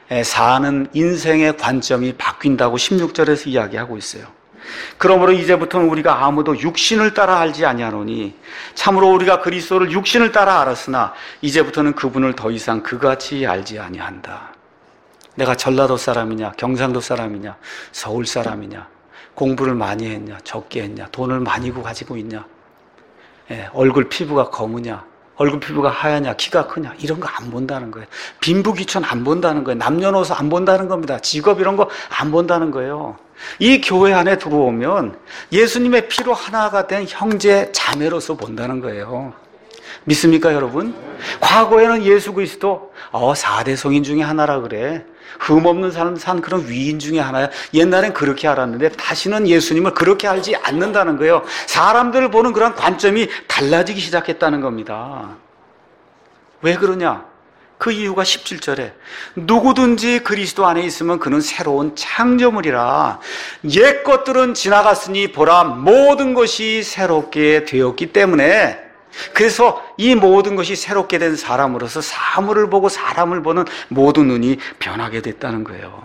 사는 인생의 관점이 바뀐다고 십육 절에서 이야기하고 있어요. 그러므로 이제부터는 우리가 아무도 육신을 따라 알지 아니하노니 참으로 우리가 그리스도를 육신을 따라 알았으나 이제부터는 그분을 더 이상 그같이 알지 아니한다. 내가 전라도 사람이냐, 경상도 사람이냐, 서울 사람이냐, 공부를 많이 했냐, 적게 했냐, 돈을 많이 가지고 있냐, 예, 얼굴 피부가 검으냐, 얼굴 피부가 하얗냐, 키가 크냐, 이런 거 안 본다는 거예요. 빈부귀천 안 본다는 거예요. 남녀노소 안 본다는 겁니다. 직업 이런 거 안 본다는 거예요. 이 교회 안에 들어오면 예수님의 피로 하나가 된 형제 자매로서 본다는 거예요. 믿습니까, 여러분? 과거에는 예수 그리스도 어, 사대 성인 중에 하나라 그래. 흠없는 사람 산 그런 위인 중에 하나야. 옛날엔 그렇게 알았는데 다시는 예수님을 그렇게 알지 않는다는 거예요. 사람들을 보는 그런 관점이 달라지기 시작했다는 겁니다. 왜 그러냐? 그 이유가 십칠 절에 누구든지 그리스도 안에 있으면 그는 새로운 창조물이라. 옛 것들은 지나갔으니 보라 모든 것이 새롭게 되었기 때문에, 그래서 이 모든 것이 새롭게 된 사람으로서 사물을 보고 사람을 보는 모든 눈이 변하게 됐다는 거예요.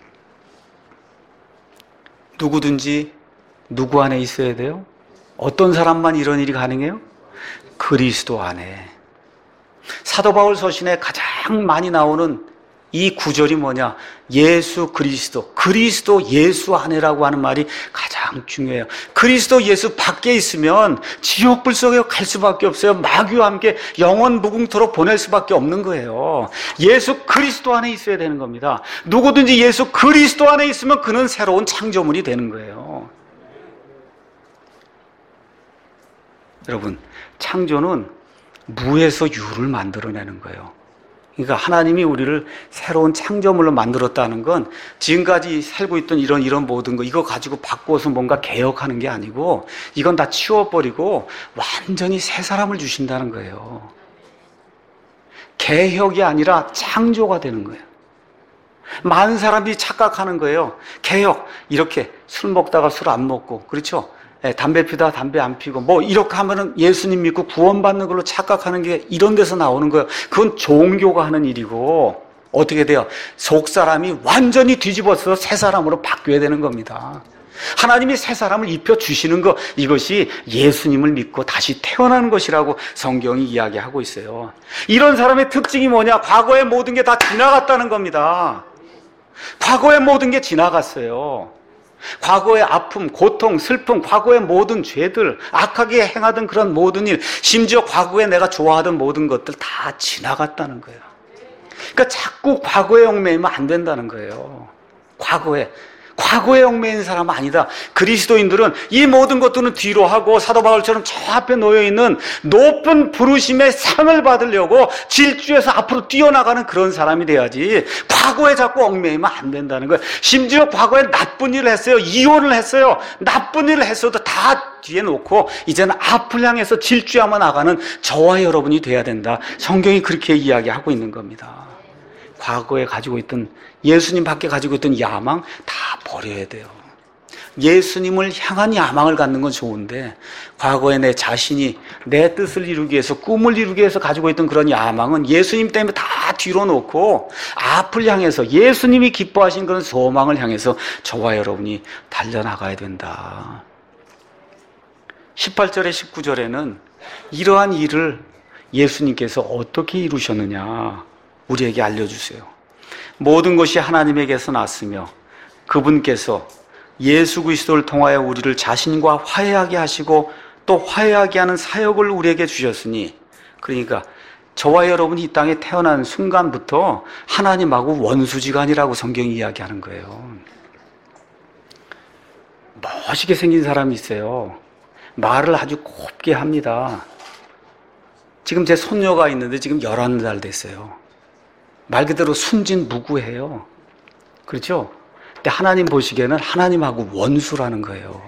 누구든지 누구 안에 있어야 돼요? 어떤 사람만 이런 일이 가능해요? 그리스도 안에. 사도 바울 서신에 가장 많이 나오는 이 구절이 뭐냐? 예수 그리스도, 그리스도 예수 안에라고 하는 말이 가장 중요해요. 그리스도 예수 밖에 있으면 지옥불 속에 갈 수밖에 없어요. 마귀와 함께 영원 무궁토록 보낼 수밖에 없는 거예요. 예수 그리스도 안에 있어야 되는 겁니다. 누구든지 예수 그리스도 안에 있으면 그는 새로운 창조물이 되는 거예요. 여러분, 창조는 무에서 유를 만들어내는 거예요. 그러니까 하나님이 우리를 새로운 창조물로 만들었다는 건 지금까지 살고 있던 이런 이런 모든 거 이거 가지고 바꿔서 뭔가 개혁하는 게 아니고 이건 다 치워버리고 완전히 새 사람을 주신다는 거예요. 개혁이 아니라 창조가 되는 거예요. 많은 사람들이 착각하는 거예요. 개혁, 이렇게 술 먹다가 술 안 먹고, 그렇죠? 예, 담배 피다 담배 안 피고 뭐 이렇게 하면은 예수님 믿고 구원받는 걸로 착각하는 게 이런 데서 나오는 거예요. 그건 종교가 하는 일이고 어떻게 돼요? 속 사람이 완전히 뒤집어서 새 사람으로 바뀌어야 되는 겁니다. 하나님이 새 사람을 입혀주시는 것, 이것이 예수님을 믿고 다시 태어나는 것이라고 성경이 이야기하고 있어요. 이런 사람의 특징이 뭐냐? 과거의 모든 게 다 지나갔다는 겁니다. 과거의 모든 게 지나갔어요. 과거의 아픔, 고통, 슬픔, 과거의 모든 죄들, 악하게 행하던 그런 모든 일, 심지어 과거에 내가 좋아하던 모든 것들 다 지나갔다는 거예요. 그러니까 자꾸 과거에 얽매이면 안 된다는 거예요. 과거에. 과거에 얽매인 사람은 아니다. 그리스도인들은 이 모든 것들은 뒤로 하고 사도 바울처럼 저 앞에 놓여있는 높은 부르심의 상을 받으려고 질주해서 앞으로 뛰어나가는 그런 사람이 돼야지 과거에 자꾸 얽매이면 안 된다는 거예요. 심지어 과거에 나쁜 일을 했어요. 이혼을 했어요. 나쁜 일을 했어도 다 뒤에 놓고 이제는 앞을 향해서 질주하며 나가는 저와 여러분이 돼야 된다. 성경이 그렇게 이야기하고 있는 겁니다. 과거에 가지고 있던 예수님 밖에 가지고 있던 야망 다 버려야 돼요. 예수님을 향한 야망을 갖는 건 좋은데 과거에 내 자신이 내 뜻을 이루기 위해서 꿈을 이루기 위해서 가지고 있던 그런 야망은 예수님 때문에 다 뒤로 놓고 앞을 향해서 예수님이 기뻐하신 그런 소망을 향해서 저와 여러분이 달려나가야 된다. 십팔 절에 십구 절에는 이러한 일을 예수님께서 어떻게 이루셨느냐 우리에게 알려주세요. 모든 것이 하나님에게서 났으며 그분께서 예수 그리스도를 통하여 우리를 자신과 화해하게 하시고 또 화해하게 하는 사역을 우리에게 주셨으니, 그러니까 저와 여러분이 이 땅에 태어난 순간부터 하나님하고 원수지간이라고 성경이 이야기하는 거예요. 멋있게 생긴 사람이 있어요. 말을 아주 곱게 합니다. 지금 제 손녀가 있는데 지금 열한 살 됐어요. 말 그대로 순진무구해요. 그렇죠? 근데 하나님 보시기에는 하나님하고 원수라는 거예요.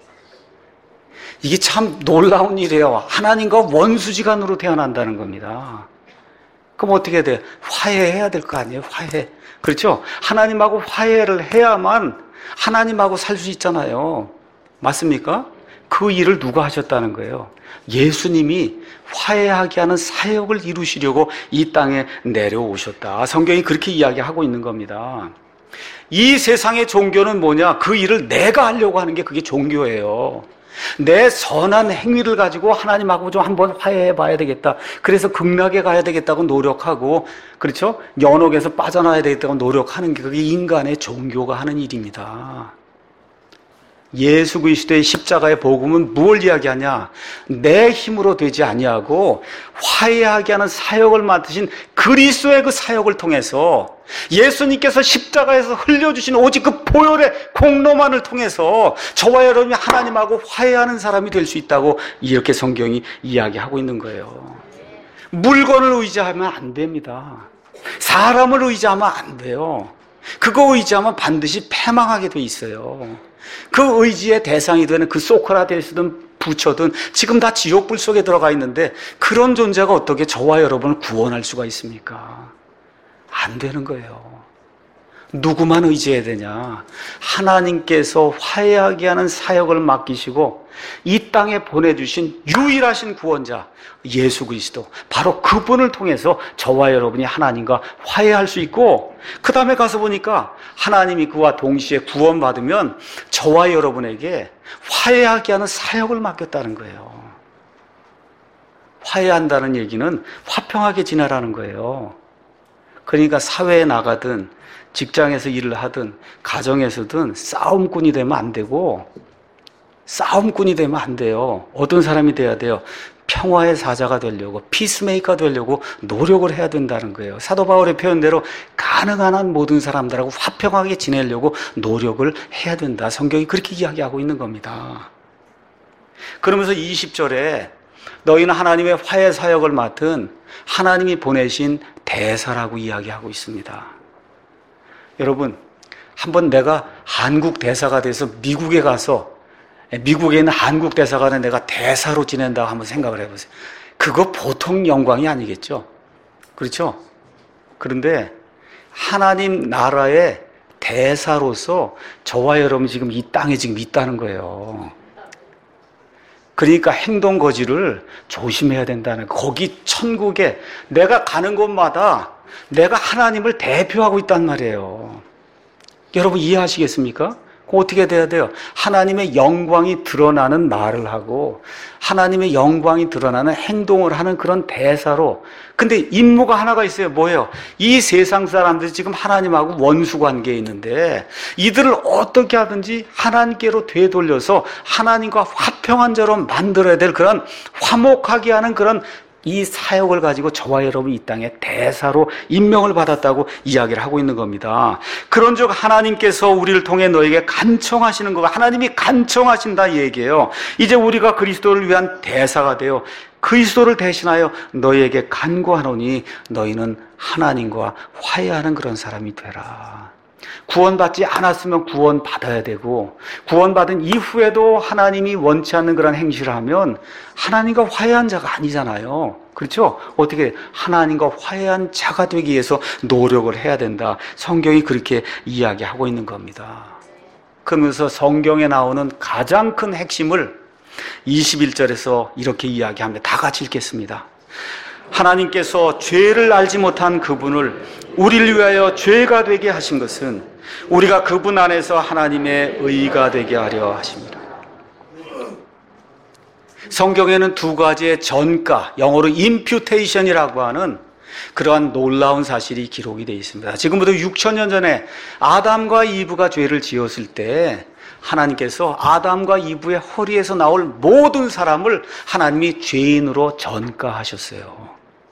이게 참 놀라운 일이에요. 하나님과 원수지간으로 태어난다는 겁니다. 그럼 어떻게 돼요? 화해해야 될 거 아니에요? 화해. 그렇죠? 하나님하고 화해를 해야만 하나님하고 살 수 있잖아요. 맞습니까? 그 일을 누가 하셨다는 거예요? 예수님이 화해하게 하는 사역을 이루시려고 이 땅에 내려오셨다. 성경이 그렇게 이야기하고 있는 겁니다. 이 세상의 종교는 뭐냐? 그 일을 내가 하려고 하는 게 그게 종교예요. 내 선한 행위를 가지고 하나님하고 좀 한번 화해해 봐야 되겠다. 그래서 극락에 가야 되겠다고 노력하고, 그렇죠? 연옥에서 빠져나와야 되겠다고 노력하는 게 그게 인간의 종교가 하는 일입니다. 예수 그리스도의 십자가의 복음은 무엇을 이야기하냐? 내 힘으로 되지 아니하고 화해하게 하는 사역을 맡으신 그리스도의 그 사역을 통해서 예수님께서 십자가에서 흘려주신 오직 그 보혈의 공로만을 통해서 저와 여러분이 하나님하고 화해하는 사람이 될 수 있다고 이렇게 성경이 이야기하고 있는 거예요. 물건을 의지하면 안 됩니다. 사람을 의지하면 안 돼요. 그거 의지하면 반드시 패망하게 돼 있어요. 그 의지의 대상이 되는 그 소크라테스든 부처든 지금 다 지옥불 속에 들어가 있는데 그런 존재가 어떻게 저와 여러분을 구원할 수가 있습니까? 안 되는 거예요. 누구만 의지해야 되냐? 하나님께서 화해하게 하는 사역을 맡기시고 이 땅에 보내주신 유일하신 구원자 예수 그리스도, 바로 그분을 통해서 저와 여러분이 하나님과 화해할 수 있고, 그 다음에 가서 보니까 하나님이 그와 동시에 구원받으면 저와 여러분에게 화해하게 하는 사역을 맡겼다는 거예요. 화해한다는 얘기는 화평하게 지내라는 거예요. 그러니까 사회에 나가든 직장에서 일을 하든 가정에서든 싸움꾼이 되면 안 되고, 싸움꾼이 되면 안 돼요. 어떤 사람이 돼야 돼요? 평화의 사자가 되려고, 피스메이커 되려고 노력을 해야 된다는 거예요. 사도 바울의 표현대로 가능한 한 모든 사람들하고 화평하게 지내려고 노력을 해야 된다. 성경이 그렇게 이야기하고 있는 겁니다. 그러면서 이십 절에 너희는 하나님의 화해 사역을 맡은 하나님이 보내신 대사라고 이야기하고 있습니다. 여러분, 한번 내가 한국 대사가 돼서 미국에 가서, 미국에 있는 한국 대사관에 내가 대사로 지낸다고 한번 생각을 해보세요. 그거 보통 영광이 아니겠죠? 그렇죠? 그런데 하나님 나라의 대사로서 저와 여러분 지금 이 땅에 지금 있다는 거예요. 그러니까 행동 거지를 조심해야 된다는 거예요. 거기 천국에 내가 가는 곳마다 내가 하나님을 대표하고 있단 말이에요. 여러분 이해하시겠습니까? 어떻게 돼야 돼요? 하나님의 영광이 드러나는 말을 하고 하나님의 영광이 드러나는 행동을 하는 그런 대사로. 근데 임무가 하나가 있어요. 뭐예요? 이 세상 사람들이 지금 하나님하고 원수 관계에 있는데 이들을 어떻게 하든지 하나님께로 되돌려서 하나님과 화평한 자로 만들어야 될 그런 화목하게 하는 그런 이 사역을 가지고 저와 여러분이 이 땅에 대사로 임명을 받았다고 이야기를 하고 있는 겁니다. 그런즉 하나님께서 우리를 통해 너에게 간청하시는 거가 하나님이 간청하신다 이 얘기예요. 이제 우리가 그리스도를 위한 대사가 되어 그리스도를 대신하여 너희에게 간구하노니 너희는 하나님과 화해하는 그런 사람이 되라. 구원받지 않았으면 구원받아야 되고 구원받은 이후에도 하나님이 원치 않는 그런 행실을 하면 하나님과 화해한 자가 아니잖아요. 그렇죠? 어떻게 하나님과 화해한 자가 되기 위해서 노력을 해야 된다. 성경이 그렇게 이야기하고 있는 겁니다. 그러면서 성경에 나오는 가장 큰 핵심을 이십일 절에서 이렇게 이야기합니다. 다 같이 읽겠습니다. 하나님께서 죄를 알지 못한 그분을 우리를 위하여 죄가 되게 하신 것은 우리가 그분 안에서 하나님의 의가 되게 하려 하십니다. 성경에는 두 가지의 전가, 영어로 imputation이라고 하는 그러한 놀라운 사실이 기록이 되어 있습니다. 지금부터 육천 년 전에 아담과 이브가 죄를 지었을 때 하나님께서 아담과 이브의 허리에서 나올 모든 사람을 하나님이 죄인으로 전가하셨어요.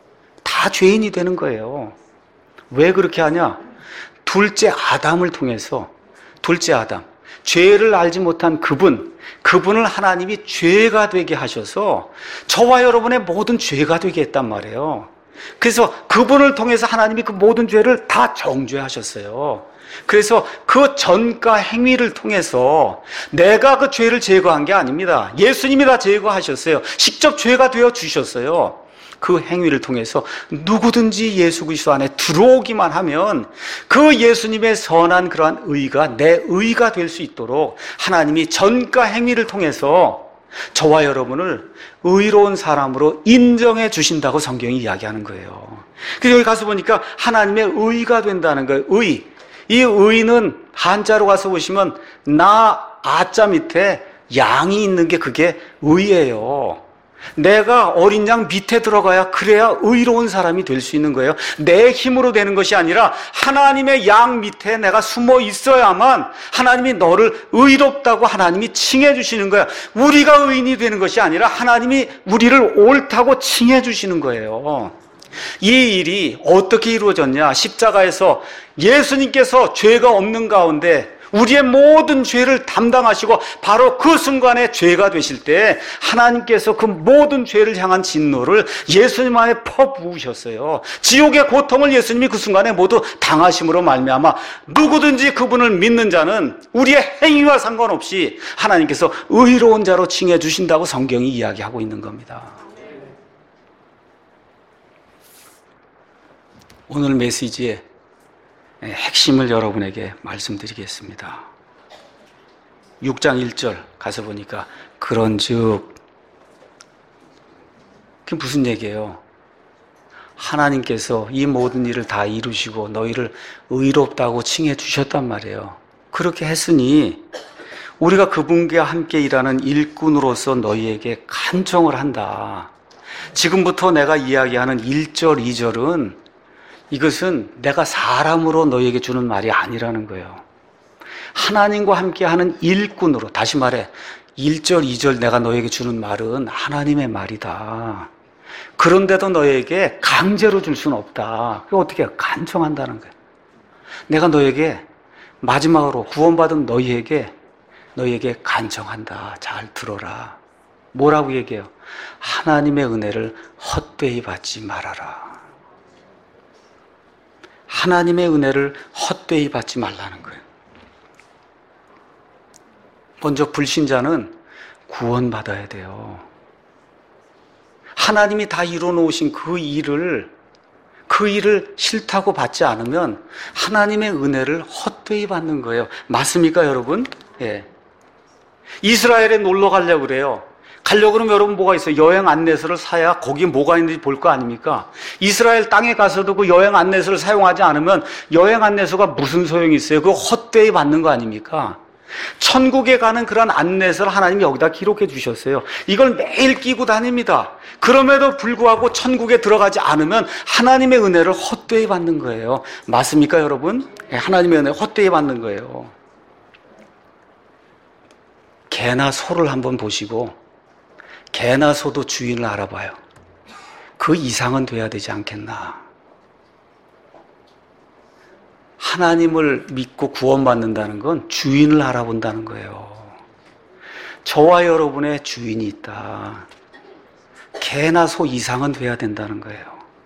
다 죄인이 되는 거예요. 왜 그렇게 하냐? 둘째 아담을 통해서, 둘째 아담, 죄를 알지 못한 그분, 그분을 하나님이 죄가 되게 하셔서 저와 여러분의 모든 죄가 되게 했단 말이에요. 그래서 그분을 통해서 하나님이 그 모든 죄를 다 정죄하셨어요. 그래서 그 전가 행위를 통해서 내가 그 죄를 제거한 게 아닙니다. 예수님이 다 제거하셨어요. 직접 죄가 되어 주셨어요. 그 행위를 통해서 누구든지 예수 그리스도 안에 들어오기만 하면 그 예수님의 선한 그러한 의가 내 의가 될 수 있도록 하나님이 전가 행위를 통해서 저와 여러분을 의로운 사람으로 인정해 주신다고 성경이 이야기하는 거예요. 그래서 여기 가서 보니까 하나님의 의가 된다는 거예요. 의. 이 의는 한자로 가서 보시면 나 아자 밑에 양이 있는 게 그게 의예요. 내가 어린 양 밑에 들어가야 그래야 의로운 사람이 될 수 있는 거예요. 내 힘으로 되는 것이 아니라 하나님의 양 밑에 내가 숨어 있어야만 하나님이 너를 의롭다고 하나님이 칭해 주시는 거야. 우리가 의인이 되는 것이 아니라 하나님이 우리를 옳다고 칭해 주시는 거예요. 이 일이 어떻게 이루어졌냐? 십자가에서 예수님께서 죄가 없는 가운데 우리의 모든 죄를 담당하시고 바로 그 순간에 죄가 되실 때 하나님께서 그 모든 죄를 향한 진노를 예수님 안에 퍼부으셨어요. 지옥의 고통을 예수님이 그 순간에 모두 당하심으로 말미암아 누구든지 그분을 믿는 자는 우리의 행위와 상관없이 하나님께서 의로운 자로 칭해 주신다고 성경이 이야기하고 있는 겁니다. 오늘 메시지의 핵심을 여러분에게 말씀드리겠습니다. 육 장 일 절 가서 보니까 그런즉 그게 무슨 얘기예요? 하나님께서 이 모든 일을 다 이루시고 너희를 의롭다고 칭해 주셨단 말이에요. 그렇게 했으니 우리가 그분과 함께 일하는 일꾼으로서 너희에게 간청을 한다. 지금부터 내가 이야기하는 일 절, 이 절은 이것은 내가 사람으로 너희에게 주는 말이 아니라는 거예요. 하나님과 함께하는 일꾼으로, 다시 말해 일 절, 이 절 내가 너희에게 주는 말은 하나님의 말이다. 그런데도 너희에게 강제로 줄 수는 없다. 그게 어떻게 해요? 간청한다는 거예요. 내가 너희에게 마지막으로 구원받은 너희에게 너희에게 간청한다. 잘 들어라. 뭐라고 얘기해요? 하나님의 은혜를 헛되이 받지 말아라. 하나님의 은혜를 헛되이 받지 말라는 거예요. 먼저 불신자는 구원받아야 돼요. 하나님이 다 이뤄놓으신 그 일을 그 일을 싫다고 받지 않으면 하나님의 은혜를 헛되이 받는 거예요. 맞습니까, 여러분? 예. 이스라엘에 놀러 가려고 그래요. 가려고 그러면 여러분 뭐가 있어요? 여행 안내서를 사야 거기에 뭐가 있는지 볼 거 아닙니까? 이스라엘 땅에 가서도 그 여행 안내서를 사용하지 않으면 여행 안내서가 무슨 소용이 있어요? 그거 헛되이 받는 거 아닙니까? 천국에 가는 그런 안내서를 하나님이 여기다 기록해 주셨어요. 이걸 매일 끼고 다닙니다. 그럼에도 불구하고 천국에 들어가지 않으면 하나님의 은혜를 헛되이 받는 거예요. 맞습니까, 여러분? 하나님의 은혜 헛되이 받는 거예요. 개나 소를 한번 보시고 개나 소도 주인을 알아봐요. 그 이상은 돼야 되지 않겠나. 하나님을 믿고 구원받는다는 건 주인을 알아본다는 거예요. 저와 여러분의 주인이 있다. 개나 소 이상은 돼야 된다는 거예요.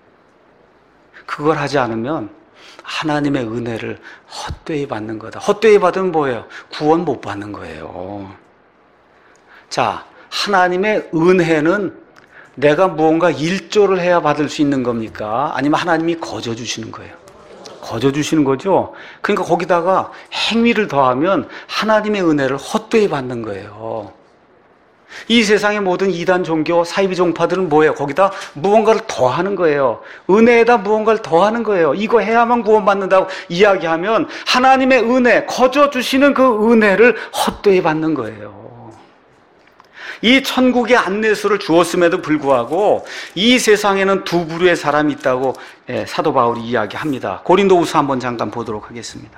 그걸 하지 않으면 하나님의 은혜를 헛되이 받는 거다. 헛되이 받으면 뭐예요? 구원 못 받는 거예요. 자, 하나님의 은혜는 내가 무언가 일조를 해야 받을 수 있는 겁니까? 아니면 하나님이 거저 주시는 거예요? 거저 주시는 거죠? 그러니까 거기다가 행위를 더하면 하나님의 은혜를 헛되이 받는 거예요. 이 세상의 모든 이단 종교, 사이비 종파들은 뭐예요? 거기다 무언가를 더하는 거예요. 은혜에다 무언가를 더하는 거예요. 이거 해야만 구원받는다고 이야기하면 하나님의 은혜, 거저 주시는 그 은혜를 헛되이 받는 거예요. 이 천국의 안내서를 주었음에도 불구하고 이 세상에는 두 부류의 사람이 있다고 사도 바울이 이야기합니다. 고린도후서 한번 잠깐 보도록 하겠습니다.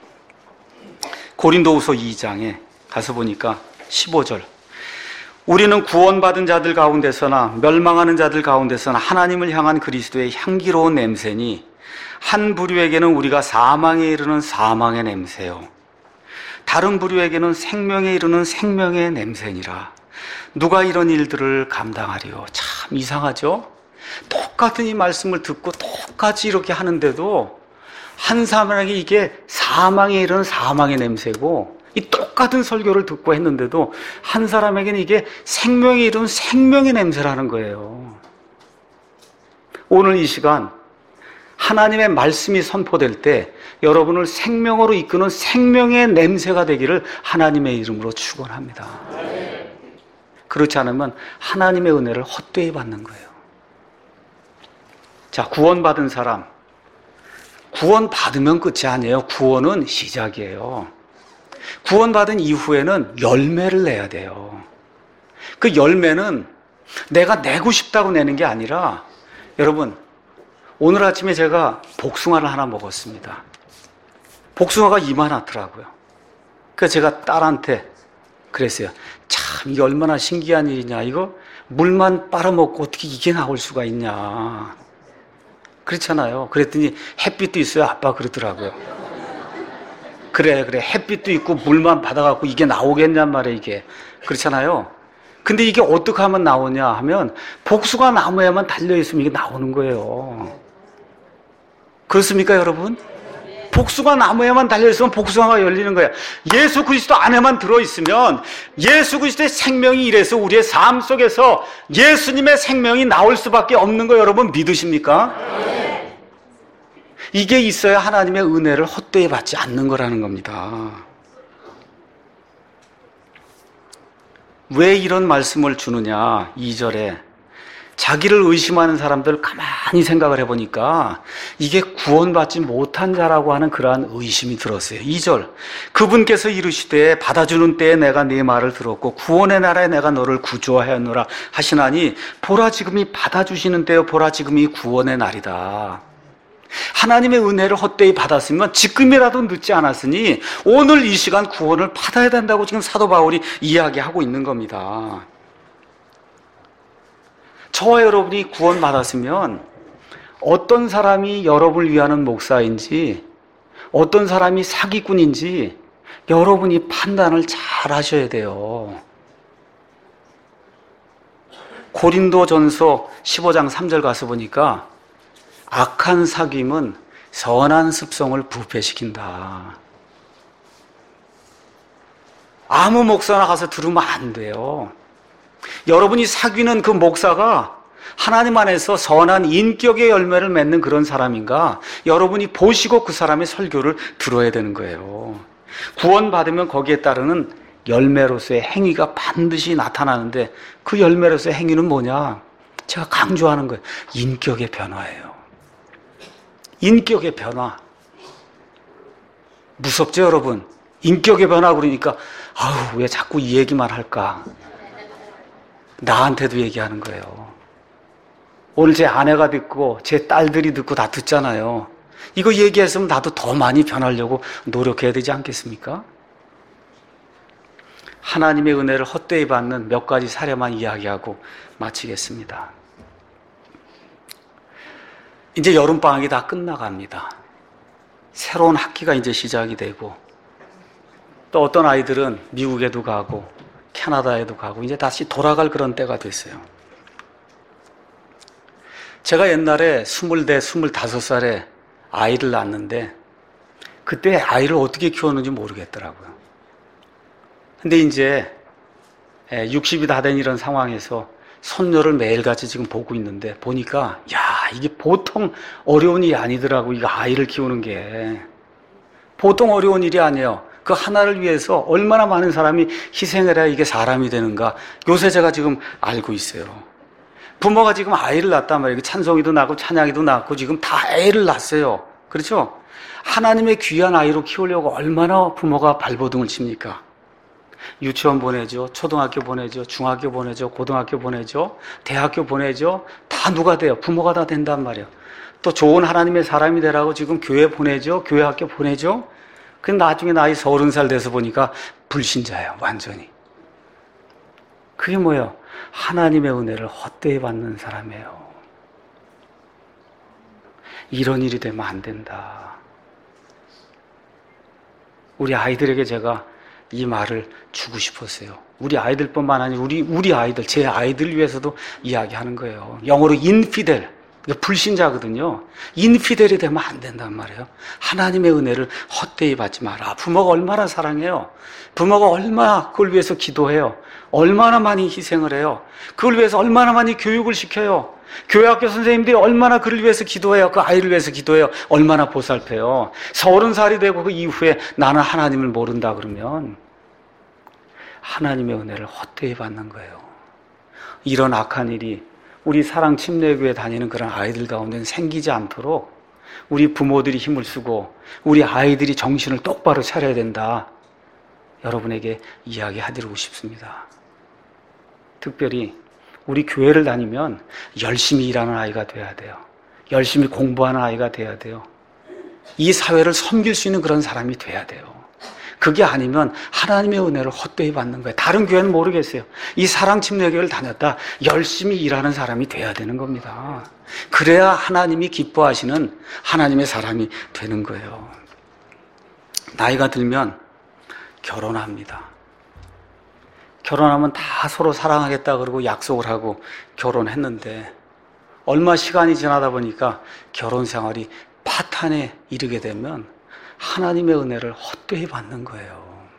고린도후서 이 장에 가서 보니까 십오 절. 우리는 구원받은 자들 가운데서나 멸망하는 자들 가운데서나 하나님을 향한 그리스도의 향기로운 냄새니 한 부류에게는 우리가 사망에 이르는 사망의 냄새요 다른 부류에게는 생명에 이르는 생명의 냄새니라. 누가 이런 일들을 감당하리요? 참 이상하죠? 똑같은 이 말씀을 듣고 똑같이 이렇게 하는데도 한 사람에게 이게 사망에 이르는 사망의 냄새고, 이 똑같은 설교를 듣고 했는데도 한 사람에게는 이게 생명에 이르는 생명의 냄새라는 거예요. 오늘 이 시간 하나님의 말씀이 선포될 때 여러분을 생명으로 이끄는 생명의 냄새가 되기를 하나님의 이름으로 축원합니다. 그렇지 않으면 하나님의 은혜를 헛되이 받는 거예요. 자, 구원받은 사람, 구원받으면 끝이 아니에요. 구원은 시작이에요. 구원받은 이후에는 열매를 내야 돼요. 그 열매는 내가 내고 싶다고 내는 게 아니라, 여러분, 오늘 아침에 제가 복숭아를 하나 먹었습니다. 복숭아가 이만하더라고요. 그래서 제가 딸한테 그랬어요. 참, 이게 얼마나 신기한 일이냐. 이거 물만 빨아먹고 어떻게 이게 나올 수가 있냐. 그렇잖아요. 그랬더니 햇빛도 있어요. 아빠 그러더라고요. 그래, 그래. 햇빛도 있고 물만 받아갖고 이게 나오겠냔 말이에요, 이게. 그렇잖아요. 근데 이게 어떻게 하면 나오냐 하면 복숭아 나무에만 달려있으면 이게 나오는 거예요. 그렇습니까, 여러분? 복숭아 나무에만 달려있으면 복숭아가 열리는 거야. 예수 그리스도 안에만 들어있으면 예수 그리스도의 생명이 이래서 우리의 삶 속에서 예수님의 생명이 나올 수밖에 없는 거 여러분 믿으십니까? 네. 이게 있어야 하나님의 은혜를 헛되이 받지 않는 거라는 겁니다. 왜 이런 말씀을 주느냐? 이 절에 자기를 의심하는 사람들 가만히 생각을 해보니까 이게 구원받지 못한 자라고 하는 그러한 의심이 들었어요. 이 절, 그분께서 이르시되 받아주는 때에 내가 네 말을 들었고 구원의 날에 내가 너를 구조하였노라 하시나니 보라 지금이 받아주시는 때요 보라 지금이 구원의 날이다. 하나님의 은혜를 헛되이 받았으면 지금이라도 늦지 않았으니 오늘 이 시간 구원을 받아야 된다고 지금 사도 바울이 이야기하고 있는 겁니다. 저와 여러분이 구원받았으면 어떤 사람이 여러분을 위하는 목사인지 어떤 사람이 사기꾼인지 여러분이 판단을 잘 하셔야 돼요. 고린도전서 십오 장 삼 절 가서 보니까 악한 사귐은 선한 습성을 부패시킨다. 아무 목사나 가서 들으면 안 돼요. 여러분이 사귀는 그 목사가 하나님 안에서 선한 인격의 열매를 맺는 그런 사람인가 여러분이 보시고 그 사람의 설교를 들어야 되는 거예요. 구원받으면 거기에 따르는 열매로서의 행위가 반드시 나타나는데 그 열매로서의 행위는 뭐냐? 제가 강조하는 거예요. 인격의 변화예요. 인격의 변화. 무섭죠, 여러분? 인격의 변화 그러니까 아우, 왜 자꾸 이 얘기만 할까? 나한테도 얘기하는 거예요. 오늘 제 아내가 듣고 제 딸들이 듣고 다 듣잖아요. 이거 얘기했으면 나도 더 많이 변하려고 노력해야 되지 않겠습니까? 하나님의 은혜를 헛되이 받는 몇 가지 사례만 이야기하고 마치겠습니다. 이제 여름방학이 다 끝나갑니다. 새로운 학기가 이제 시작이 되고 또 어떤 아이들은 미국에도 가고 캐나다에도 가고 이제 다시 돌아갈 그런 때가 됐어요. 제가 옛날에 스물네, 스물다섯 살에 아이를 낳았는데 그때 아이를 어떻게 키웠는지 모르겠더라고요. 근데 이제 육십이 다 된 이런 상황에서 손녀를 매일같이 지금 보고 있는데 보니까 야, 이게 보통 어려운 일이 아니더라고. 이거 아이를 키우는 게 보통 어려운 일이 아니에요. 그 하나를 위해서 얼마나 많은 사람이 희생을 해야 이게 사람이 되는가 요새 제가 지금 알고 있어요. 부모가 지금 아이를 낳았단 말이에요. 찬송이도 낳고 찬양이도 낳고 지금 다 애를 낳았어요. 그렇죠? 하나님의 귀한 아이로 키우려고 얼마나 부모가 발버둥을 칩니까? 유치원 보내죠, 초등학교 보내죠, 중학교 보내죠, 고등학교 보내죠, 대학교 보내죠. 다 누가 돼요? 부모가 다 된단 말이에요. 또 좋은 하나님의 사람이 되라고 지금 교회 보내죠, 교회 학교 보내죠. 근데 나중에 나이 서른 살 돼서 보니까 불신자예요, 완전히. 그게 뭐예요? 하나님의 은혜를 헛되이 받는 사람이에요. 이런 일이 되면 안 된다. 우리 아이들에게 제가 이 말을 주고 싶었어요. 우리 아이들뿐만 아니라 우리 우리 아이들, 제 아이들 위해서도 이야기하는 거예요. 영어로 인피델, 불신자거든요. 인피델이 되면 안 된단 말이에요. 하나님의 은혜를 헛되이 받지 마라. 부모가 얼마나 사랑해요. 부모가 얼마나 그걸 위해서 기도해요. 얼마나 많이 희생을 해요. 그걸 위해서 얼마나 많이 교육을 시켜요. 교회학교 선생님들이 얼마나 그를 위해서 기도해요. 그 아이를 위해서 기도해요. 얼마나 보살펴요. 서른 살이 되고 그 이후에 나는 하나님을 모른다 그러면 하나님의 은혜를 헛되이 받는 거예요. 이런 악한 일이 우리 사랑 침례교회 다니는 그런 아이들 가운데는 생기지 않도록 우리 부모들이 힘을 쓰고 우리 아이들이 정신을 똑바로 차려야 된다. 여러분에게 이야기해드리고 싶습니다. 특별히 우리 교회를 다니면 열심히 일하는 아이가 돼야 돼요. 열심히 공부하는 아이가 돼야 돼요. 이 사회를 섬길 수 있는 그런 사람이 돼야 돼요. 그게 아니면 하나님의 은혜를 헛되이 받는 거예요. 다른 교회는 모르겠어요. 이 사랑침례교회를 다녔다 열심히 일하는 사람이 돼야 되는 겁니다. 그래야 하나님이 기뻐하시는 하나님의 사람이 되는 거예요. 나이가 들면 결혼합니다. 결혼하면 다 서로 사랑하겠다 그러고 약속을 하고 결혼했는데 얼마 시간이 지나다 보니까 결혼 생활이 파탄에 이르게 되면 하나님의 은혜를 헛되이 받는 거예요.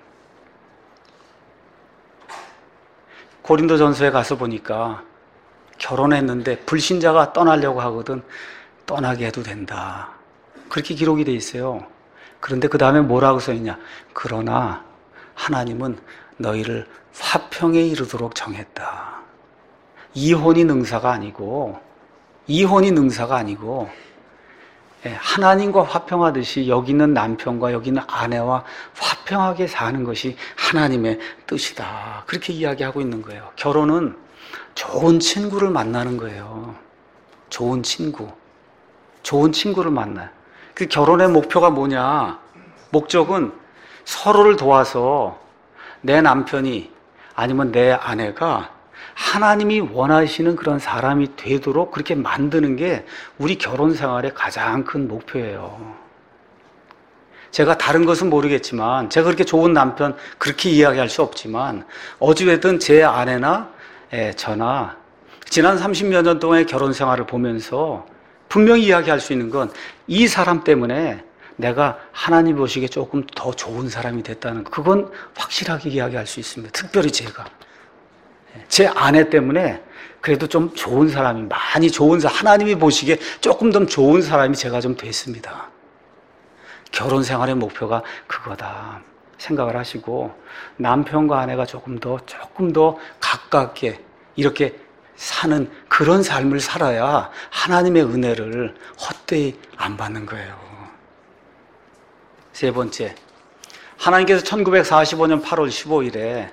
고린도전서에 가서 보니까 결혼했는데 불신자가 떠나려고 하거든 떠나게 해도 된다. 그렇게 기록이 돼 있어요. 그런데 그 다음에 뭐라고 써있냐? 그러나 하나님은 너희를 화평에 이르도록 정했다. 이혼이 능사가 아니고 이혼이 능사가 아니고 하나님과 화평하듯이 여기 있는 남편과 여기 있는 아내와 화평하게 사는 것이 하나님의 뜻이다. 그렇게 이야기하고 있는 거예요. 결혼은 좋은 친구를 만나는 거예요. 좋은 친구. 좋은 친구를 만나요. 그 결혼의 목표가 뭐냐? 목적은 서로를 도와서 내 남편이 아니면 내 아내가 하나님이 원하시는 그런 사람이 되도록 그렇게 만드는 게 우리 결혼 생활의 가장 큰 목표예요. 제가 다른 것은 모르겠지만 제가 그렇게 좋은 남편 그렇게 이야기할 수 없지만 어찌됐든 제 아내나 저나 지난 삼십여 년 동안의 결혼 생활을 보면서 분명히 이야기할 수 있는 건 이 사람 때문에 내가 하나님 보시기에 조금 더 좋은 사람이 됐다는 그건 확실하게 이야기할 수 있습니다. 특별히 제가 제 아내 때문에 그래도 좀 좋은 사람이 많이 좋은 사람 하나님이 보시기에 조금 더 좋은 사람이 제가 좀 됐습니다. 결혼 생활의 목표가 그거다. 생각을 하시고 남편과 아내가 조금 더 조금 더 가깝게 이렇게 사는 그런 삶을 살아야 하나님의 은혜를 헛되이 안 받는 거예요. 세 번째, 하나님께서 천구백사십오 년 팔월 십오일에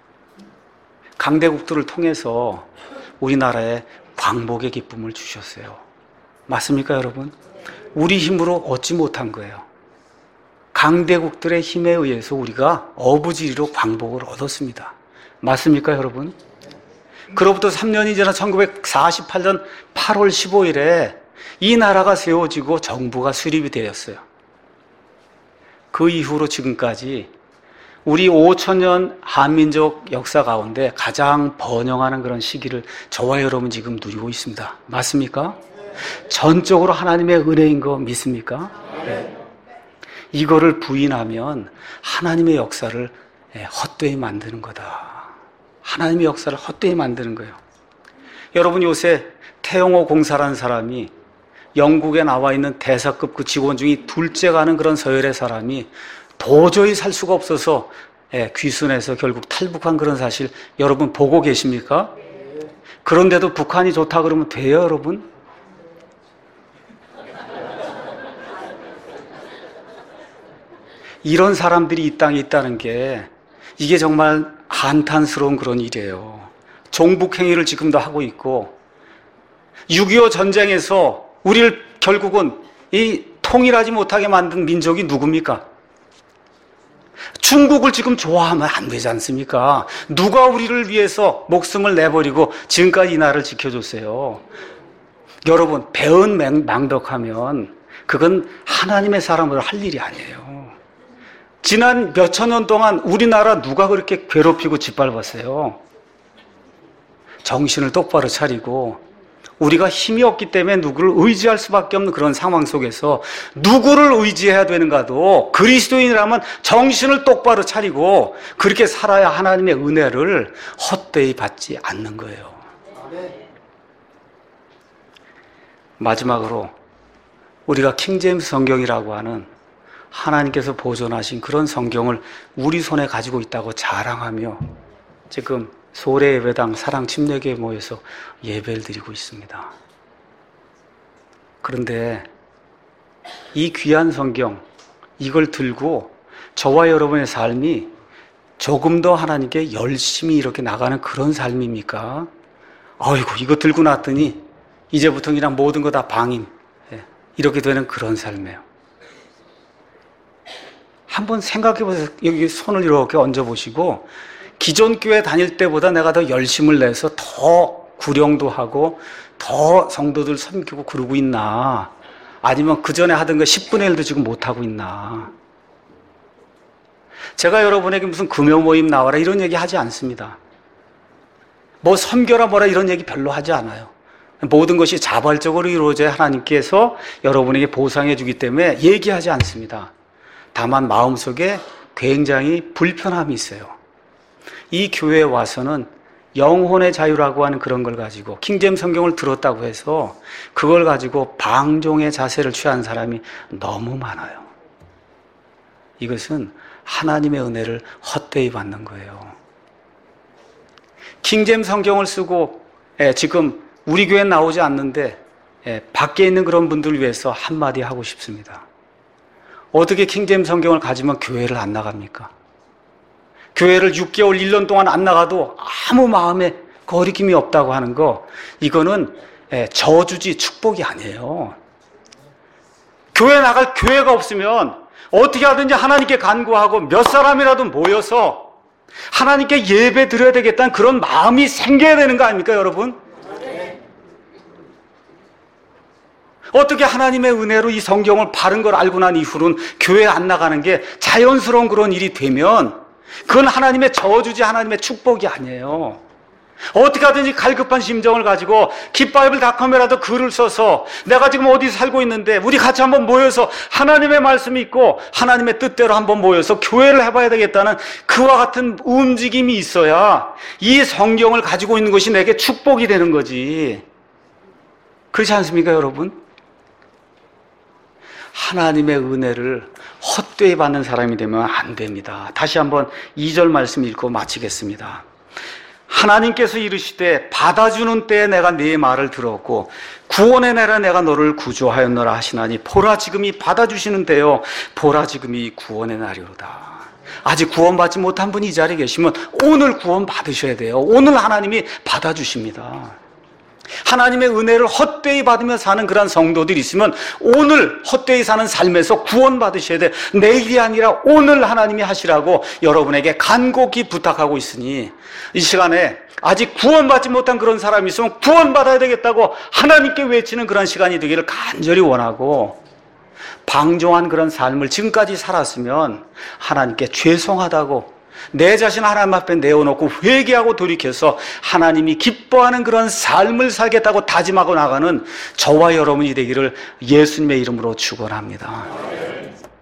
강대국들을 통해서 우리나라에 광복의 기쁨을 주셨어요. 맞습니까, 여러분? 우리 힘으로 얻지 못한 거예요. 강대국들의 힘에 의해서 우리가 어부지리로 광복을 얻었습니다. 맞습니까, 여러분? 그로부터 삼 년이 지나 천구백사십팔 년 팔월 십오일에 이 나라가 세워지고 정부가 수립이 되었어요. 그 이후로 지금까지 우리 오천 년 한민족 역사 가운데 가장 번영하는 그런 시기를 저와 여러분 지금 누리고 있습니다. 맞습니까? 전적으로 하나님의 은혜인 거 믿습니까? 네. 이거를 부인하면 하나님의 역사를 헛되이 만드는 거다. 하나님의 역사를 헛되이 만드는 거예요. 여러분, 요새 태영호 공사라는 사람이 영국에 나와 있는 대사급 그 직원 중에 둘째 가는 그런 서열의 사람이 도저히 살 수가 없어서 예, 귀순해서 결국 탈북한 그런 사실 여러분 보고 계십니까? 그런데도 북한이 좋다 그러면 돼요, 여러분? 이런 사람들이 이 땅에 있다는 게 이게 정말 한탄스러운 그런 일이에요. 종북행위를 지금도 하고 있고 육이오 전쟁에서 우리를 결국은 이 통일하지 못하게 만든 민족이 누굽니까? 중국을 지금 좋아하면 안 되지 않습니까? 누가 우리를 위해서 목숨을 내버리고 지금까지 이 나라를 지켜줬어요. 여러분, 배은 망덕하면 그건 하나님의 사람으로 할 일이 아니에요. 지난 몇천 년 동안 우리나라 누가 그렇게 괴롭히고 짓밟았어요? 정신을 똑바로 차리고 우리가 힘이 없기 때문에 누구를 의지할 수밖에 없는 그런 상황 속에서 누구를 의지해야 되는가도 그리스도인이라면 정신을 똑바로 차리고 그렇게 살아야 하나님의 은혜를 헛되이 받지 않는 거예요. 마지막으로 우리가 킹제임스 성경이라고 하는 하나님께서 보존하신 그런 성경을 우리 손에 가지고 있다고 자랑하며 지금 소래 예배당 사랑 침례교에 모여서 예배를 드리고 있습니다. 그런데 이 귀한 성경, 이걸 들고 저와 여러분의 삶이 조금 더 하나님께 열심히 이렇게 나가는 그런 삶입니까? 아이고, 이거 들고 났더니 이제부터 그냥 모든 거 다 방임, 이렇게 되는 그런 삶이에요. 한번 생각해 보세요. 여기 손을 이렇게 얹어보시고 기존 교회 다닐 때보다 내가 더 열심을 내서 더 구령도 하고 더 성도들 섬기고 그러고 있나? 아니면 그 전에 하던 거 십분의 일도 지금 못하고 있나? 제가 여러분에게 무슨 금요 모임 나와라 이런 얘기 하지 않습니다. 뭐 섬겨라 뭐라 이런 얘기 별로 하지 않아요. 모든 것이 자발적으로 이루어져야 하나님께서 여러분에게 보상해 주기 때문에 얘기하지 않습니다. 다만 마음속에 굉장히 불편함이 있어요. 이 교회에 와서는 영혼의 자유라고 하는 그런 걸 가지고 킹제임스 성경을 들었다고 해서 그걸 가지고 방종의 자세를 취한 사람이 너무 많아요. 이것은 하나님의 은혜를 헛되이 받는 거예요. 킹제임스 성경을 쓰고 예, 지금 우리 교회에 나오지 않는데 예, 밖에 있는 그런 분들을 위해서 한마디 하고 싶습니다. 어떻게 킹제임스 성경을 가지면 교회를 안 나갑니까? 교회를 육 개월, 일 년 동안 안 나가도 아무 마음에 거리낌이 없다고 하는 거, 이거는 저주지 축복이 아니에요. 교회 나갈 교회가 없으면 어떻게 하든지 하나님께 간구하고 몇 사람이라도 모여서 하나님께 예배 드려야 되겠다는 그런 마음이 생겨야 되는 거 아닙니까, 여러분? 어떻게 하나님의 은혜로 이 성경을 바른 걸 알고 난 이후로는 교회 안 나가는 게 자연스러운 그런 일이 되면 그건 하나님의 저주지 하나님의 축복이 아니에요. 어떻게 하든지 갈급한 심정을 가지고 깃바이블 닷컴에라도 글을 써서 내가 지금 어디 살고 있는데 우리 같이 한번 모여서 하나님의 말씀이 있고 하나님의 뜻대로 한번 모여서 교회를 해봐야 되겠다는 그와 같은 움직임이 있어야 이 성경을 가지고 있는 것이 내게 축복이 되는 거지. 그렇지 않습니까, 여러분? 하나님의 은혜를 헛되이 받는 사람이 되면 안 됩니다. 다시 한번 이 절 말씀 읽고 마치겠습니다. 하나님께서 이르시되 받아주는 때에 내가 네 말을 들었고 구원의 날에 내가 너를 구조하였노라 하시나니 보라 지금이 받아주시는 때요 보라 지금이 구원의 날이로다. 아직 구원받지 못한 분이 이 자리에 계시면 오늘 구원 받으셔야 돼요. 오늘 하나님이 받아주십니다. 하나님의 은혜를 헛되이 받으며 사는 그런 성도들이 있으면 오늘 헛되이 사는 삶에서 구원 받으셔야 돼요. 내일이 아니라 오늘 하나님이 하시라고 여러분에게 간곡히 부탁하고 있으니 이 시간에 아직 구원받지 못한 그런 사람이 있으면 구원받아야 되겠다고 하나님께 외치는 그런 시간이 되기를 간절히 원하고, 방종한 그런 삶을 지금까지 살았으면 하나님께 죄송하다고 내 자신 하나님 앞에 내어놓고 회개하고 돌이켜서 하나님이 기뻐하는 그런 삶을 살겠다고 다짐하고 나가는 저와 여러분이 되기를 예수님의 이름으로 축원합니다.